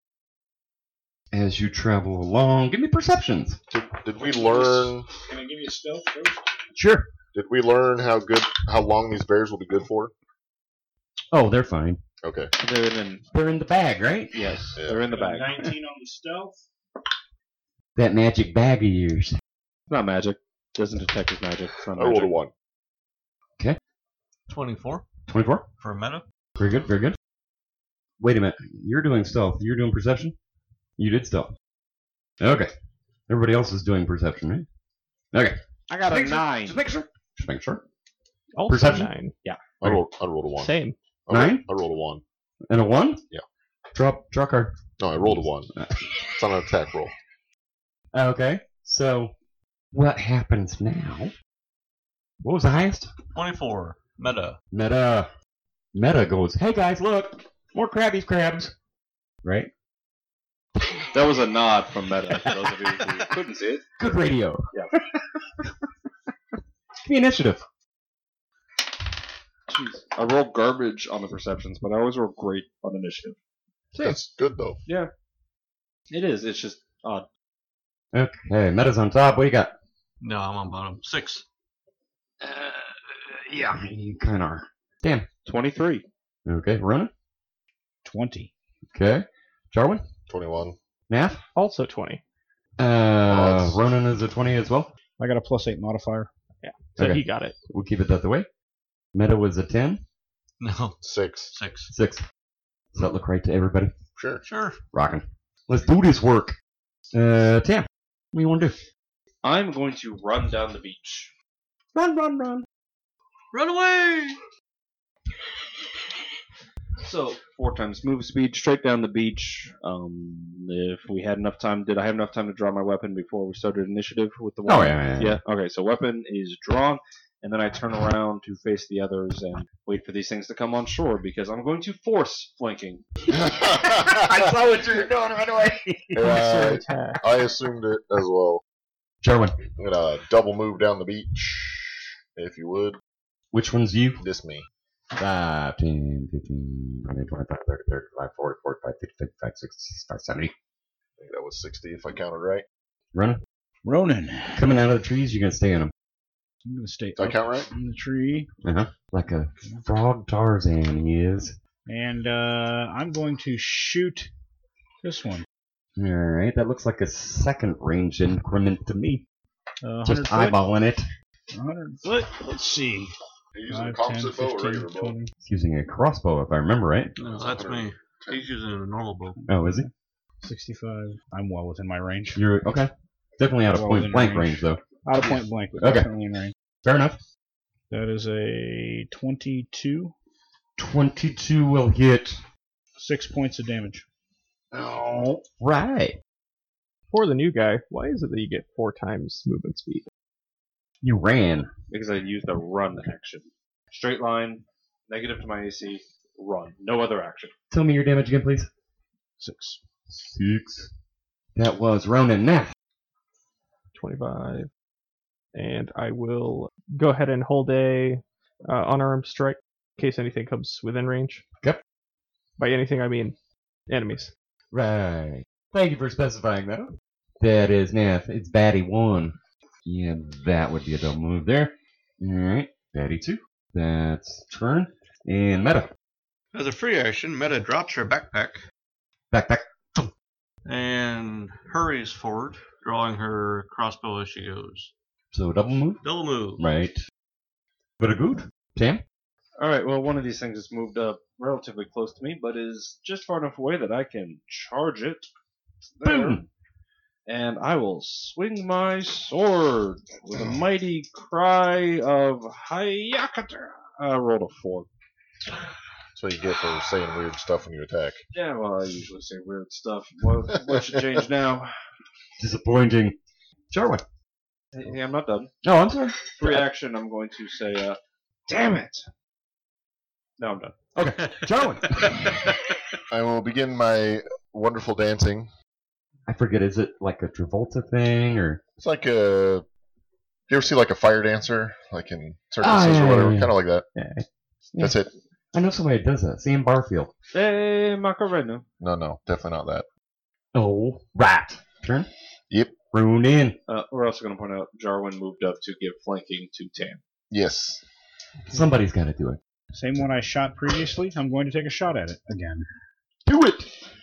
as you travel along, give me perceptions. Did, did we learn... Can I give you a stealth first? Sure. Did we learn how good, how long these bears will be good for? Oh, they're fine. Okay. They're in. They're in the bag, right? Yes, Yeah. they're in the bag. nineteen on the stealth. That magic bag of yours. It's not magic. Doesn't detect as magic. It's not I rolled a magic. one. twenty-four twenty-four. for a meta. Very good, very good. Wait a minute. You're doing stealth. You're doing perception? You did stealth. Okay. Everybody else is doing perception, right? Okay. I got a Make sure- nine. Just make sure. Just make sure. Also Perception? nine. I rolled, I rolled a one. Same. I rolled, Nine? I rolled a one. And a one? Yeah. Drop, draw card. No, I rolled a one. It's on an attack roll. Okay. So, what happens now? What was the highest? twenty-four meta. Meta. Meta goes, hey guys, look, more Krabby's crabs. Right? That was a nod from Meta. For those of you who couldn't see it. Good radio. Yeah. Give me initiative. Jeez. I roll garbage on the perceptions, but I always roll great on initiative. That's good, though. It is. It's just odd. Okay, Meta's on top. What do you got? No, I'm on bottom. Six. Uh, yeah, you kind of are. Damn. Twenty-three. Okay, Ronan. Twenty. Okay. Jarwin. twenty-one. Nath. Also twenty. Uh, that's- Ronan is a twenty as well. I got a plus eight modifier. So Okay. he got it. We'll keep it that way. Meta was a ten. No, Six. six. Six. Does that look right to everybody? Sure. Sure. Rocking. Let's do this work. Uh, Tam, what do you want to do? I'm going to run down the beach. Run, run, run. Run away! So four times move speed straight down the beach. Um, if we had enough time, did I have enough time to draw my weapon before we started initiative with the one? Oh, yeah, yeah, yeah. Yeah. Okay. So weapon is drawn, and then I turn around to face the others and wait for these things to come on shore because I'm going to force flanking. I saw what you were doing right away. Yeah, attack. I, I assumed it as well. Jarwin, I'm gonna double move down the beach, if you would. which one's you? This me. five, ten, fifteen, twenty, twenty-five, thirty, thirty-five, forty, forty-five, fifty, fifty-five, sixty, sixty-five, seventy. I think that was sixty if I counted right. Running. Ronan. Coming out of the trees, you're going to stay in them. I'm going to stay Did I up count right? in the tree. Uh-huh. Like a frog Tarzan he is. And uh, I'm going to shoot this one. Alright, that looks like a second range increment to me. Uh, Just one hundred foot. eyeballing it. one hundred foot. Let's see. Are you using a five, ten, composite bow or fifteen, regular bow? twenty. He's using a crossbow, if I remember right. No, that's me. He's using a normal bow. Oh, is he? sixty-five. I'm well within my range. You're okay. Definitely out of Well point within blank range. range, though. Out of point blank, but Okay. definitely in range. Fair enough. That is a twenty-two. twenty-two will hit. Six points of damage. Oh, right. For the new guy, why is it that you get four times movement speed? You ran. Because I used a run action. Straight line, negative to my A C, run. No other action. Tell me your damage again, please. Six. Six. That was Ronan. Now, twenty-five. And I will go ahead and hold a uh, unarmed strike in case anything comes within range. Yep. By anything, I mean enemies. right. Thank you for specifying that. That is Nath. It's Batty one. Yeah, that would be a double move there. Alright. Batty two. That's turn. And Meta. As a free action, Meta drops her backpack Back, back. and hurries forward, drawing her crossbow as she goes. So double move. Double move. Right. But a good. Sam? Alright, well, one of these things has moved up relatively close to me, but is just far enough away that I can charge it. It's there. Boom. And I will swing my sword with a mighty cry of Hayakata. I rolled a four. That's what you get for saying weird stuff when you attack. Yeah, well, I usually say weird stuff. What, what should change now? Disappointing. Jarwin. Hey, I'm not done. Oh, I'm sorry. Free action, I'm going to say, uh, damn it! No, I'm done. Okay. Jarwin. I will begin my wonderful dancing. I forget, is it like a Travolta thing or? It's like a. You ever see like a fire dancer, like in circuses Ah, yeah, or whatever? yeah, yeah. Kind of like that. Yeah. That's it. I know somebody that does that. Sam Barfield. Hey, Macarena. No, no, definitely not that. Oh, right. Turn. Yep. Rune in. Uh, we're also going to point out Jarwin moved up to give flanking to Tam. Yes. Somebody's got to do it. Same one I shot previously. I'm going to take a shot at it again. Do it.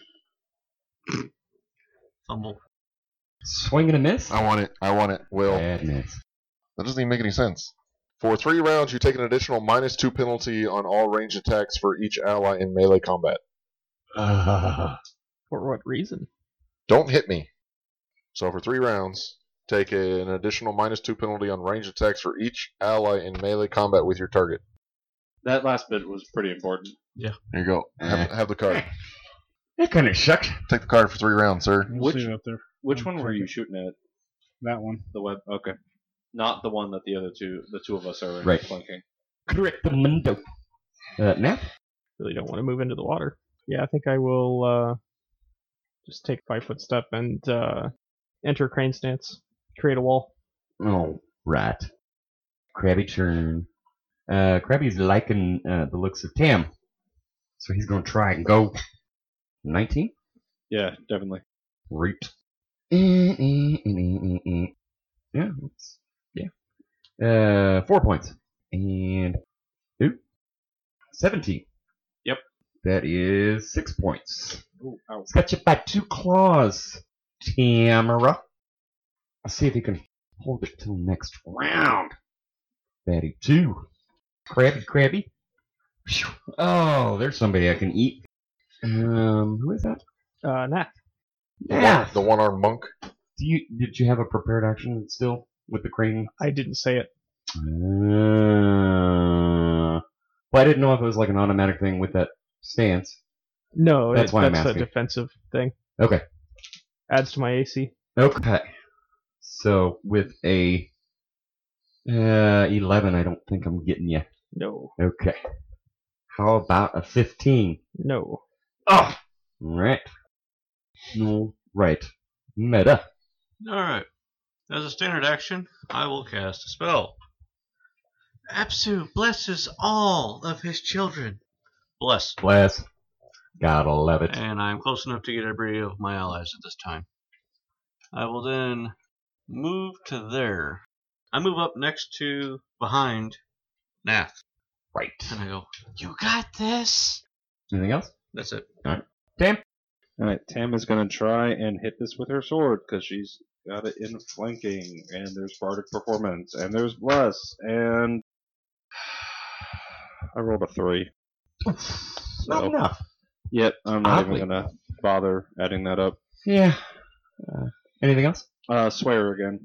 Fumble. Swing and a miss. I want it. I want it. Will. Bad miss. That doesn't even make any sense. For three rounds, you take an additional minus two penalty on all ranged attacks for each ally in melee combat. Uh, For what reason? Don't hit me. So for three rounds, take a, an additional minus two penalty on ranged attacks for each ally in melee combat with your target. That last bit was pretty important. There you go. Have, have the card. that kind of sucked. Take the card for three rounds, sir. We'll Which- leave it up there. Which one were you shooting at? That one. The web? Okay. Not the one that the other two, the two of us are Right. flanking. Correctamundo. Uh, Nap? Really don't want to move into the water. Yeah, I think I will uh, just take five foot step and uh, enter crane stance. Create a wall. Oh, right. Krabby turn. Uh, Krabby's liking uh, the looks of Tam. So he's going to try and go. nineteen? Yeah, definitely. Right. Mm, mm, mm, mm, mm, mm. Yeah, that's, yeah. Uh, four points. And, ooh, seventeen. Yep. That is six points. Ooh, ow. It's got you by two claws, Tamara. I'll see if you can hold it till next round. Batty two. Krabby, Krabby. Phew. Oh, there's somebody I can eat. Um, who is that? Uh, Nath. The Yeah. one- The one-armed monk. Do you did you have a prepared action still with the crane? I didn't say it. Uh, well, I didn't know if it was like an automatic thing with that stance. No, That's it, why I'm that's a asking. defensive thing. Okay. Adds to my A C. Okay. So with a Uh, eleven, I don't think I'm getting you. No. Okay. How about a fifteen? No. Oh! Alright. Alright. Meta. Alright. As a standard action, I will cast a spell. Apsu blesses all of his children. Bless. Bless. Gotta love it. And I'm close enough to get every of my allies at this time. I will then move to there. I move up next to, behind, Nath. Right. And I go, you got this? Anything else? That's it. Tam? Alright, Tam is going to try and hit this with her sword because she's got it in flanking, and there's Bardic Performance, and there's Bless, and I rolled a three. Not So, enough. yet, I'm not Oddly. even going to bother adding that up. Yeah. Uh, anything else? Uh, swear again.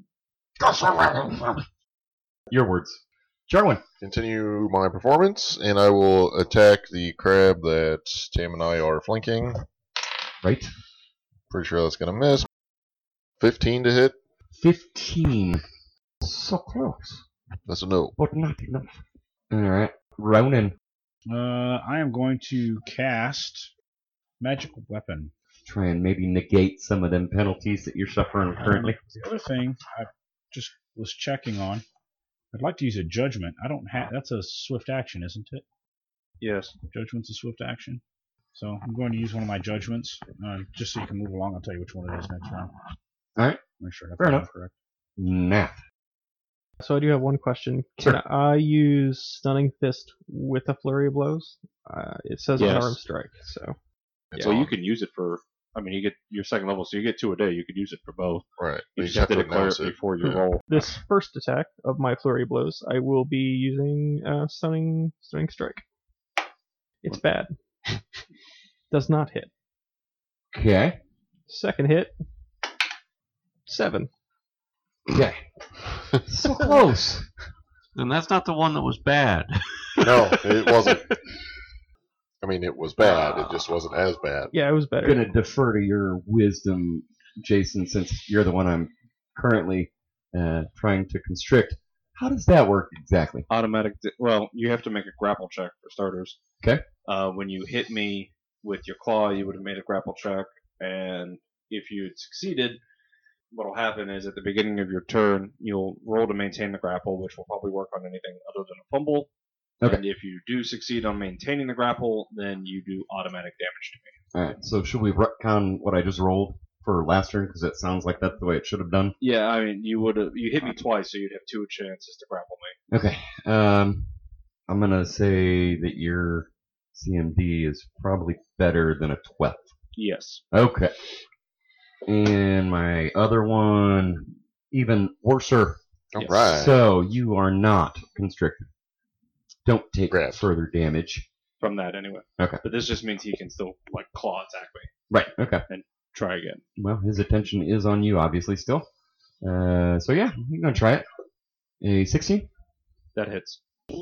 Your words. Jarwin. Continue my performance, and I will attack the crab that Tam and I are flanking. Right. Pretty sure that's going to miss. fifteen to hit. fifteen. So close. That's a no. But not enough. Alright. Ronan. Uh, I am going to cast Magical Weapon. Try and maybe negate some of them penalties that you're suffering currently. Um, the other thing I just was checking on, I'd like to use a Judgment. I don't have. That's a swift action, isn't it? Yes. Judgment's a swift action. So I'm going to use one of my Judgments, uh, just so you can move along. I'll tell you which one it is next round. Alright. Make sure I have Fair that enough. correct. Nath. So I do have one question. Can Sure. I use Stunning Fist with a Flurry of Blows? Uh, it says Yes. Unarmed Strike, so... It's Well, on. you can use it for, I mean, you get your second level, so you get two a day. You could use it for both. Right. You You just have to declare announce it it. before you Yeah. roll. This first attack of my Flurry of Blows, I will be using uh, Stunning Stunning Strike. It's bad. Does not hit. Okay. Second hit, seven. Okay. So close. And that's not the one that was bad. No, it wasn't. I mean, it was bad. It just wasn't as bad. Yeah, it was I'm better. going to defer to your wisdom, Jason, since you're the one I'm currently uh, trying to constrict. How does that work exactly? Automatic, di- well, you have to make a grapple check for starters. Okay. Uh, when you hit me with your claw, you would have made a grapple check, and if you had succeeded, what will happen is at the beginning of your turn, you'll roll to maintain the grapple, which will probably work on anything other than a fumble. Okay. And if you do succeed on maintaining the grapple, then you do automatic damage to me. Alright, so should we retcon what I just rolled for last turn? Because it sounds like that's the way it should have done. Yeah, I mean, you would have, you hit me twice, so you'd have two chances to grapple me. Okay. Um, I'm going to say that your C M D is probably better than a twelve. Yes. Okay. And my other one, even worser. All Yes. right. So you are not constricted. Don't take Grabbed. further damage. From that, anyway. Okay. But this just means he can still, like, claw attack me. Right, okay. Try again. Well, his attention is on you, obviously, still. Uh, so yeah, I'm going to try it. A sixteen? That hits.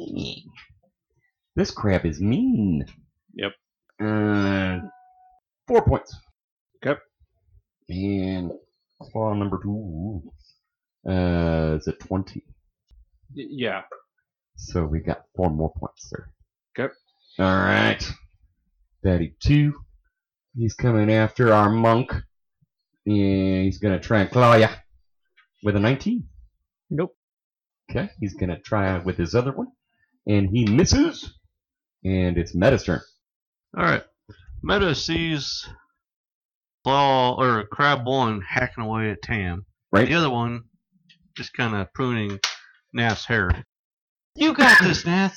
This crab is mean. Yep. Uh, four points. Okay. And claw number two. Uh, is it twenty? Y- yeah. So we got four more points there. Okay. Alright. Daddy two. He's coming after our monk. And he's going to try and claw ya with a nineteen. Nope. Okay. He's going to try with his other one. And he misses. And it's Meta's turn. Alright. Meta sees Claw, or Crab one hacking away at Tam. Right? The other one just kind of pruning Nath's hair. You got this, Nath!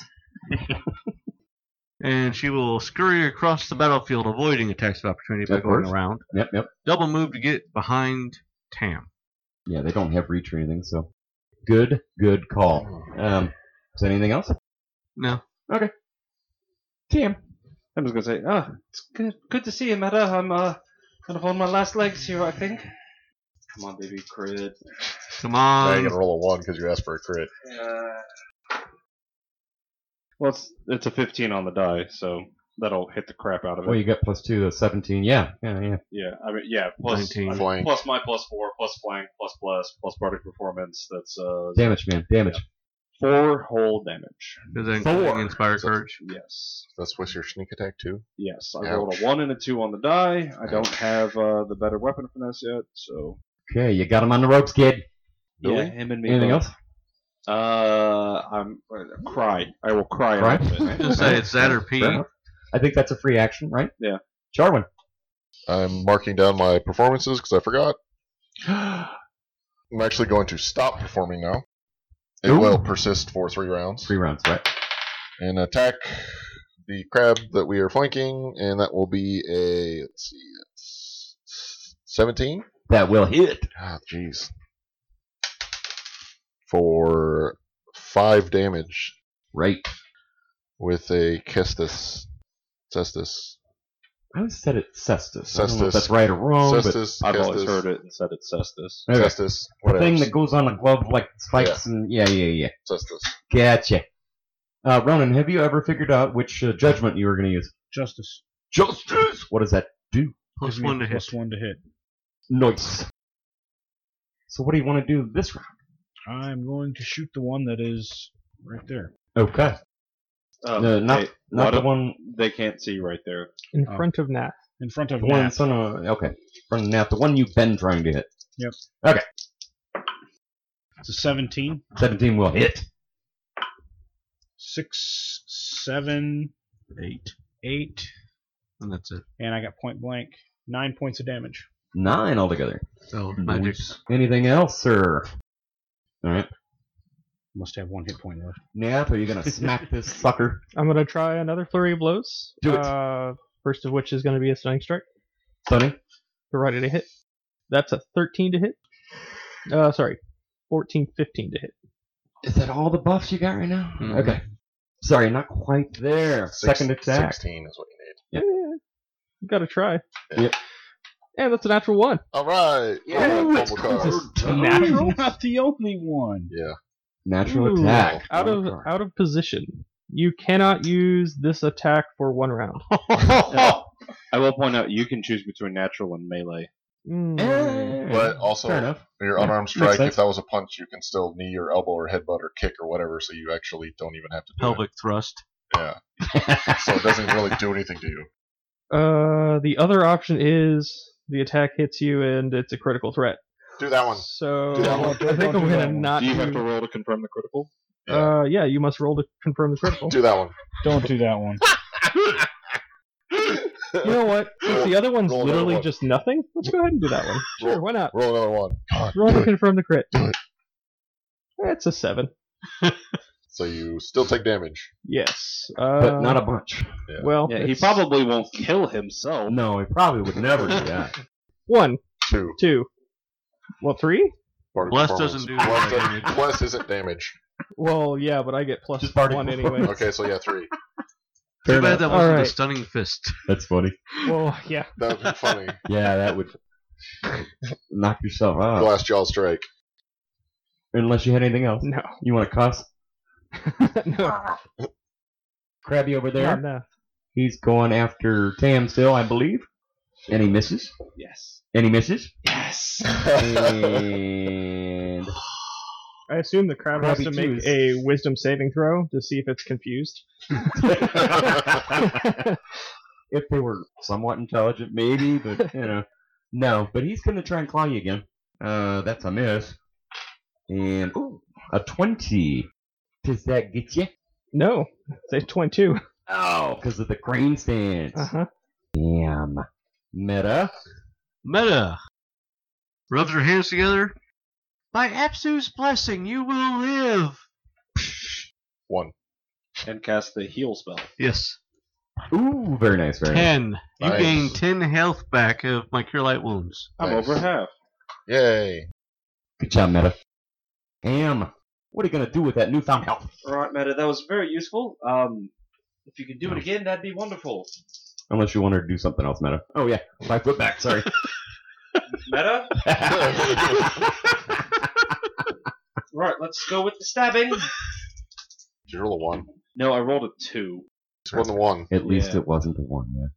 And she will scurry across the battlefield, avoiding attacks of opportunity by Of going course. around. Yep, yep. Double move to get behind Tam. Yeah, they don't have reach or anything, so. Good, good call. Um, is there anything else? No. Tam. I'm just gonna say, ah, it's good, good to see you, Meta. I'm uh, kind of on my last legs here, I think. Come on, baby, crit. Come Now on. you're gonna roll a one because you asked for a crit. Uh, well, it's it's a fifteen on the die, so that'll hit the crap out of it. Well, you got plus two, that's seventeen. Yeah, yeah, yeah. Yeah, I mean, yeah, plus nineteen. I mean, Flank. plus my plus four, plus flank, plus plus plus Bardic Performance. That's uh, Damage, man, damage. Four whole damage. Is that Four. including Inspire Courage? Yes. That's with your sneak attack too. Yes. I Ouch. rolled a one and a two on the die. I don't have uh, the better weapon finesse yet, so. Okay, you got him on the ropes, kid. Really? Yeah, him and me. Anything both. else? Uh, I'm uh, cry. I will cry. Cry? out of it. Just say it's that or P. Fair enough. I think that's a free action, right? Yeah. Jarwin. I'm marking down my performances because I forgot. I'm actually going to stop performing now. It Ooh. will persist for three rounds. Three rounds, right? And attack the crab that we are flanking, and that will be a, let's see, it's seventeen? That will hit. Ah, jeez. For five damage Right. with a Kestis. Cestus. I always said it Cestus. I don't know Cestus. if that's right or wrong, Cestus. I've always Kestis, heard it and said it's Cestus. but... Okay. Cestus. The Whatever. thing that goes on a glove like spikes and... Yeah, yeah, yeah. Cestus. Gotcha. Uh, Ronan, have you ever figured out which uh, judgment you were going to use? Justice. Justice! What does that do? Plus Gives me one to hit. Plus one to hit. Nice. So what do you want to do this round? I'm going to shoot the one that is right there. Okay. Um, Uh, not hey, not what the up? one... They can't see right there. In Oh. front of Nath. In front of The one in Nat. front of... Okay. Front of Nath. The one you've been trying to hit. Yep. Okay. It's a seventeen. seventeen will hit. Six, seven, Eight. eight, And that's it. and I got point blank. Nine points of damage. Nine altogether. So magic. Nice. Anything else, sir? Alright. Must have one hit point left. Nath, are you going to smack this sucker? I'm gonna try another flurry of blows. Do it. Uh, first of which is gonna be a stunning strike. Sonny? We're ready to hit. That's a thirteen to hit. Uh, sorry, fourteen, fifteen to hit. Is that all the buffs you got right now? Mhm. Okay. Sorry, not quite there. Six- Second attack. sixteen is what you need. Yeah, you gotta try. Yep. And that's a natural one. Alright. Yeah, Fumble it's card. Natural? Not the only one. Yeah. Natural Ooh, attack. Out of One out of position. You cannot use this attack for one round. card. I will point out you can choose between natural and melee. Mm. Eh, But also, fair enough. your Yeah, unarmed makes strike, sense. if that was a punch, you can still knee or elbow or headbutt or kick or whatever, so you actually don't even have to do Pelvic thrust. it. Yeah. So it doesn't really do anything to you. Uh, the other option is the attack hits you and it's a critical threat. Do that one. So Do that one. I think Don't I'm do that gonna one. not Do you do. have to roll to confirm the critical? Uh, yeah, you must roll to confirm the critical. Do that one. Don't do that one. You know what? Since the other one's roll another literally one. just nothing, let's go ahead and do that one. Sure, Roll- why not? Roll another one. God, Roll do to it. confirm the crit. Do it. That's a seven. So you still take damage. Yes. Uh, But not a bunch. well. Yeah, he it's probably won't kill himself. No, he probably would never do that. one, Two. two, well, three. Bardic Bless performance. doesn't do Bless, damage. doesn't- Bless isn't damage. Well, yeah, but I get plus Just bardic one performance. anyway. Okay, so yeah, three. Fair Too bad enough. that wasn't a Alright. stunning fist. That's funny. Well, yeah. That would be funny. Yeah, that would knock yourself out. Glass jaw strike. Unless you had anything else. No. You want to cuss? no. Krabby over there. Not enough. He's going after Tam still, I believe. And he misses. Yes. And he misses. Yes. And I assume the crab has Krabby to two make is- a wisdom saving throw to see if it's confused. if they were somewhat intelligent, maybe, but you know, no. But he's going to try and claw you again. Uh, that's a miss. And ooh, a twenty. Does that get you? No. Say twenty-two. Oh, because of the crane stance. Uh huh. Damn. Meta. Meta. Rubs her hands together. By Apsu's blessing, you will live. One. And cast the heal spell. Yes. Ooh, very nice, very nice. Ten. You Nice. gain ten health back of my cure light wounds. I'm Nice. over half. Yay. Good job, Meta. Am, what are you gonna do with that newfound health? Alright, Meta, that was very useful. Um, if you could do it again, that'd be wonderful. Unless you wanted to do something else, Meta. Oh yeah, five foot back. Sorry. Meta? Right, let's go with the stabbing. Did you roll a one? No, I rolled a two. It's one to one. At least Yeah. it wasn't the one, yeah.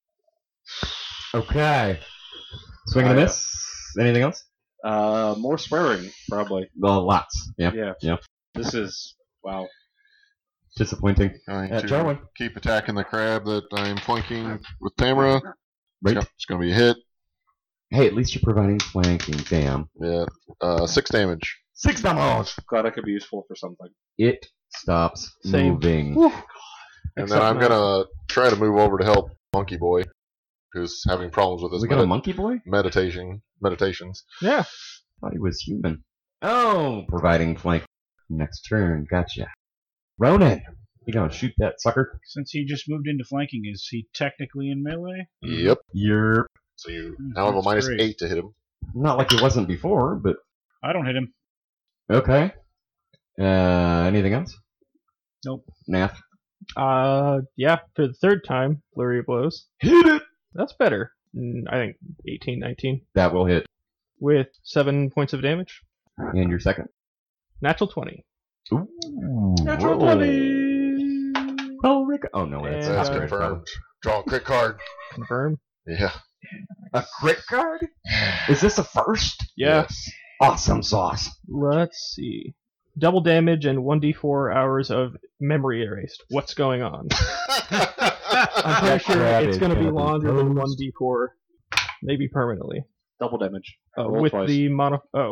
Okay. Swing and a Uh, miss. Anything else? Uh, more swearing, probably. Well, lots. Yeah. Yeah. Yeah. This is Wow. Disappointing. Going Uh, to Jarwin. keep attacking the crab that I'm flanking with Tamara. Right. It's going to be a hit. Hey, at least you're providing flanking. Damn. Yeah. Uh, six damage. Six damage. Glad I could be useful for something. It stops Same. moving. And Except then I'm now. going to try to move over to help Monkey Boy, who's having problems with his We got a medi- monkey boy? meditation meditations. Yeah. Thought he was human. Oh, providing flank. Next turn. Gotcha. Ronan. You gonna shoot that sucker? Since he just moved into flanking, is he technically in melee? Yep. You're So you Mm, now have a that's minus great. eight to hit him. not like it wasn't before, but I don't hit him. okay. Uh, anything else? Nope. Nath. Uh, yeah, for the third time, flurry of blows. Hit it. That's better. Mm, I think eighteen, nineteen. That will hit. With seven points of damage. And your second. Natural twenty. Ooh. Natural Whoa. twenty! Oh, Rick. Oh no, that's, And, That's uh, confirmed. Draw a crit card. Confirm. Yeah. a crit card. Is this a first? Yeah. Yes. Awesome sauce. Let's see. Double damage and one d four hours of memory erased. What's going on? I'm That pretty sure crab it's is going to be gonna be longer than toast. one d four. Maybe permanently. Double damage. Uh, Roll with twice. the mono. Oh.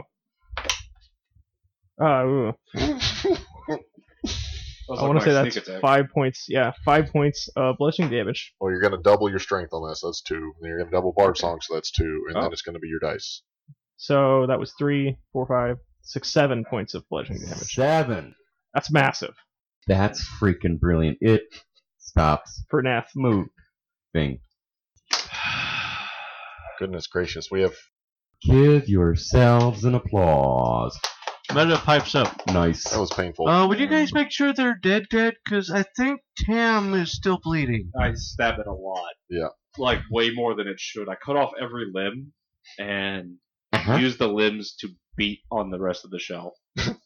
Uh, ooh. I want to say that's five points. Yeah, five points of bludgeoning damage. Well, you're going to double your strength on this. That's two. And you're going to double Bard Song, so that's two. And Oh. then it's going to be your dice. So that was three, four, five, six, seven points of bludgeoning damage. Seven. That's massive That's freaking brilliant. It stops for Nath. moving. Goodness gracious. We have. Give yourselves an applause. Meta pipes up. Nice. That was painful. Uh, would you guys make sure they're dead, dead? Because I think Tam is still bleeding. I stab it a lot. Yeah. Like, way more than it should. I cut off every limb and Uh-huh. use the limbs to beat on the rest of the shell.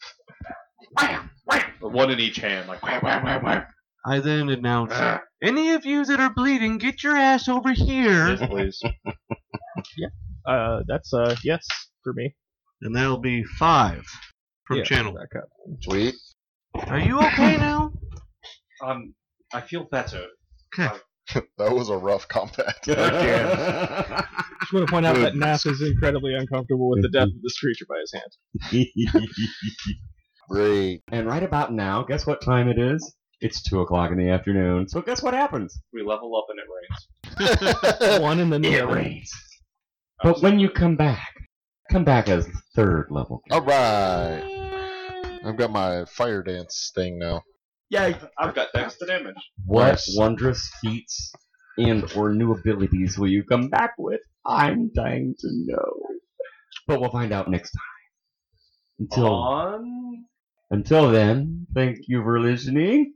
Or one in each hand. Like, wham, wham, wham, wham. I then announce, any of you that are bleeding, get your ass over here. Yes, please. Uh, that's uh yes for me. And that'll be five from Yeah, channel. back up. Sweet. Are you okay now? Um, I feel better. Okay. That was a rough combat. Just want to point out that Nath is incredibly uncomfortable with the death of this creature by his hand. Great. And right about now, guess what time it is? It's two o'clock in the afternoon. So guess what happens? We level up and it rains. One and then the It other. rains. But when you come back, come back as third level. All right. I've got my fire dance thing now. Yay! I've got extra damage. What Nice. wondrous feats and or new abilities will you come back with? I'm dying to know. But we'll find out next time. Until On until then, thank you for listening.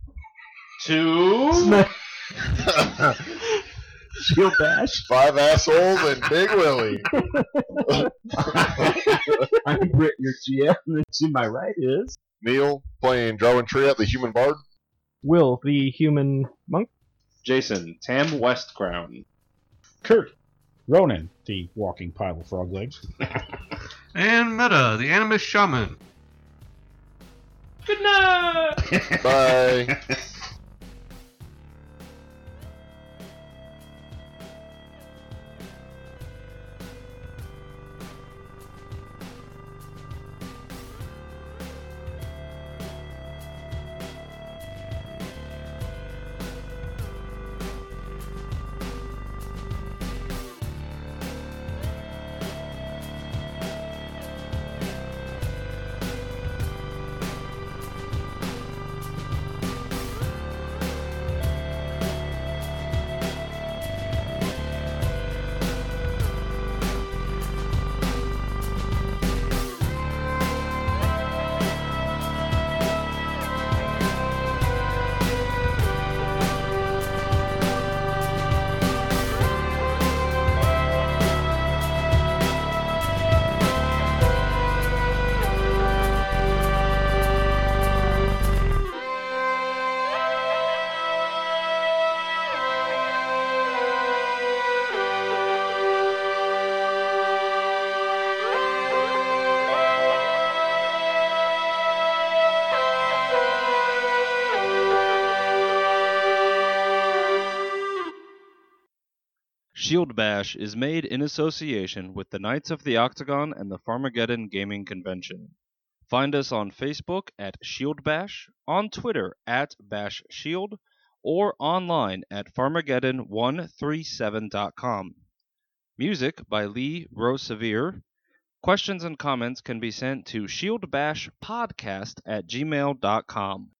to Smash Shield Bash. Five assholes and Big Willie. I'm Britt, your G M, and to my right is Neil playing Jarwin Triet, the human bard. Will, the human monk. Jason, Tam Westcrown. Kurt. Ronan, the walking pile of frog legs. And Meta, the Animus Shaman. good night. Bye. Shield Bash is made in association with the Knights of the Octagon and the Farmageddon Gaming Convention. Find us on Facebook at Shield Bash, on Twitter at Bash Shield, or online at farmageddon one three seven dot com. Music by Lee Rosevere. Questions and comments can be sent to shieldbashpodcast at gmail dot com.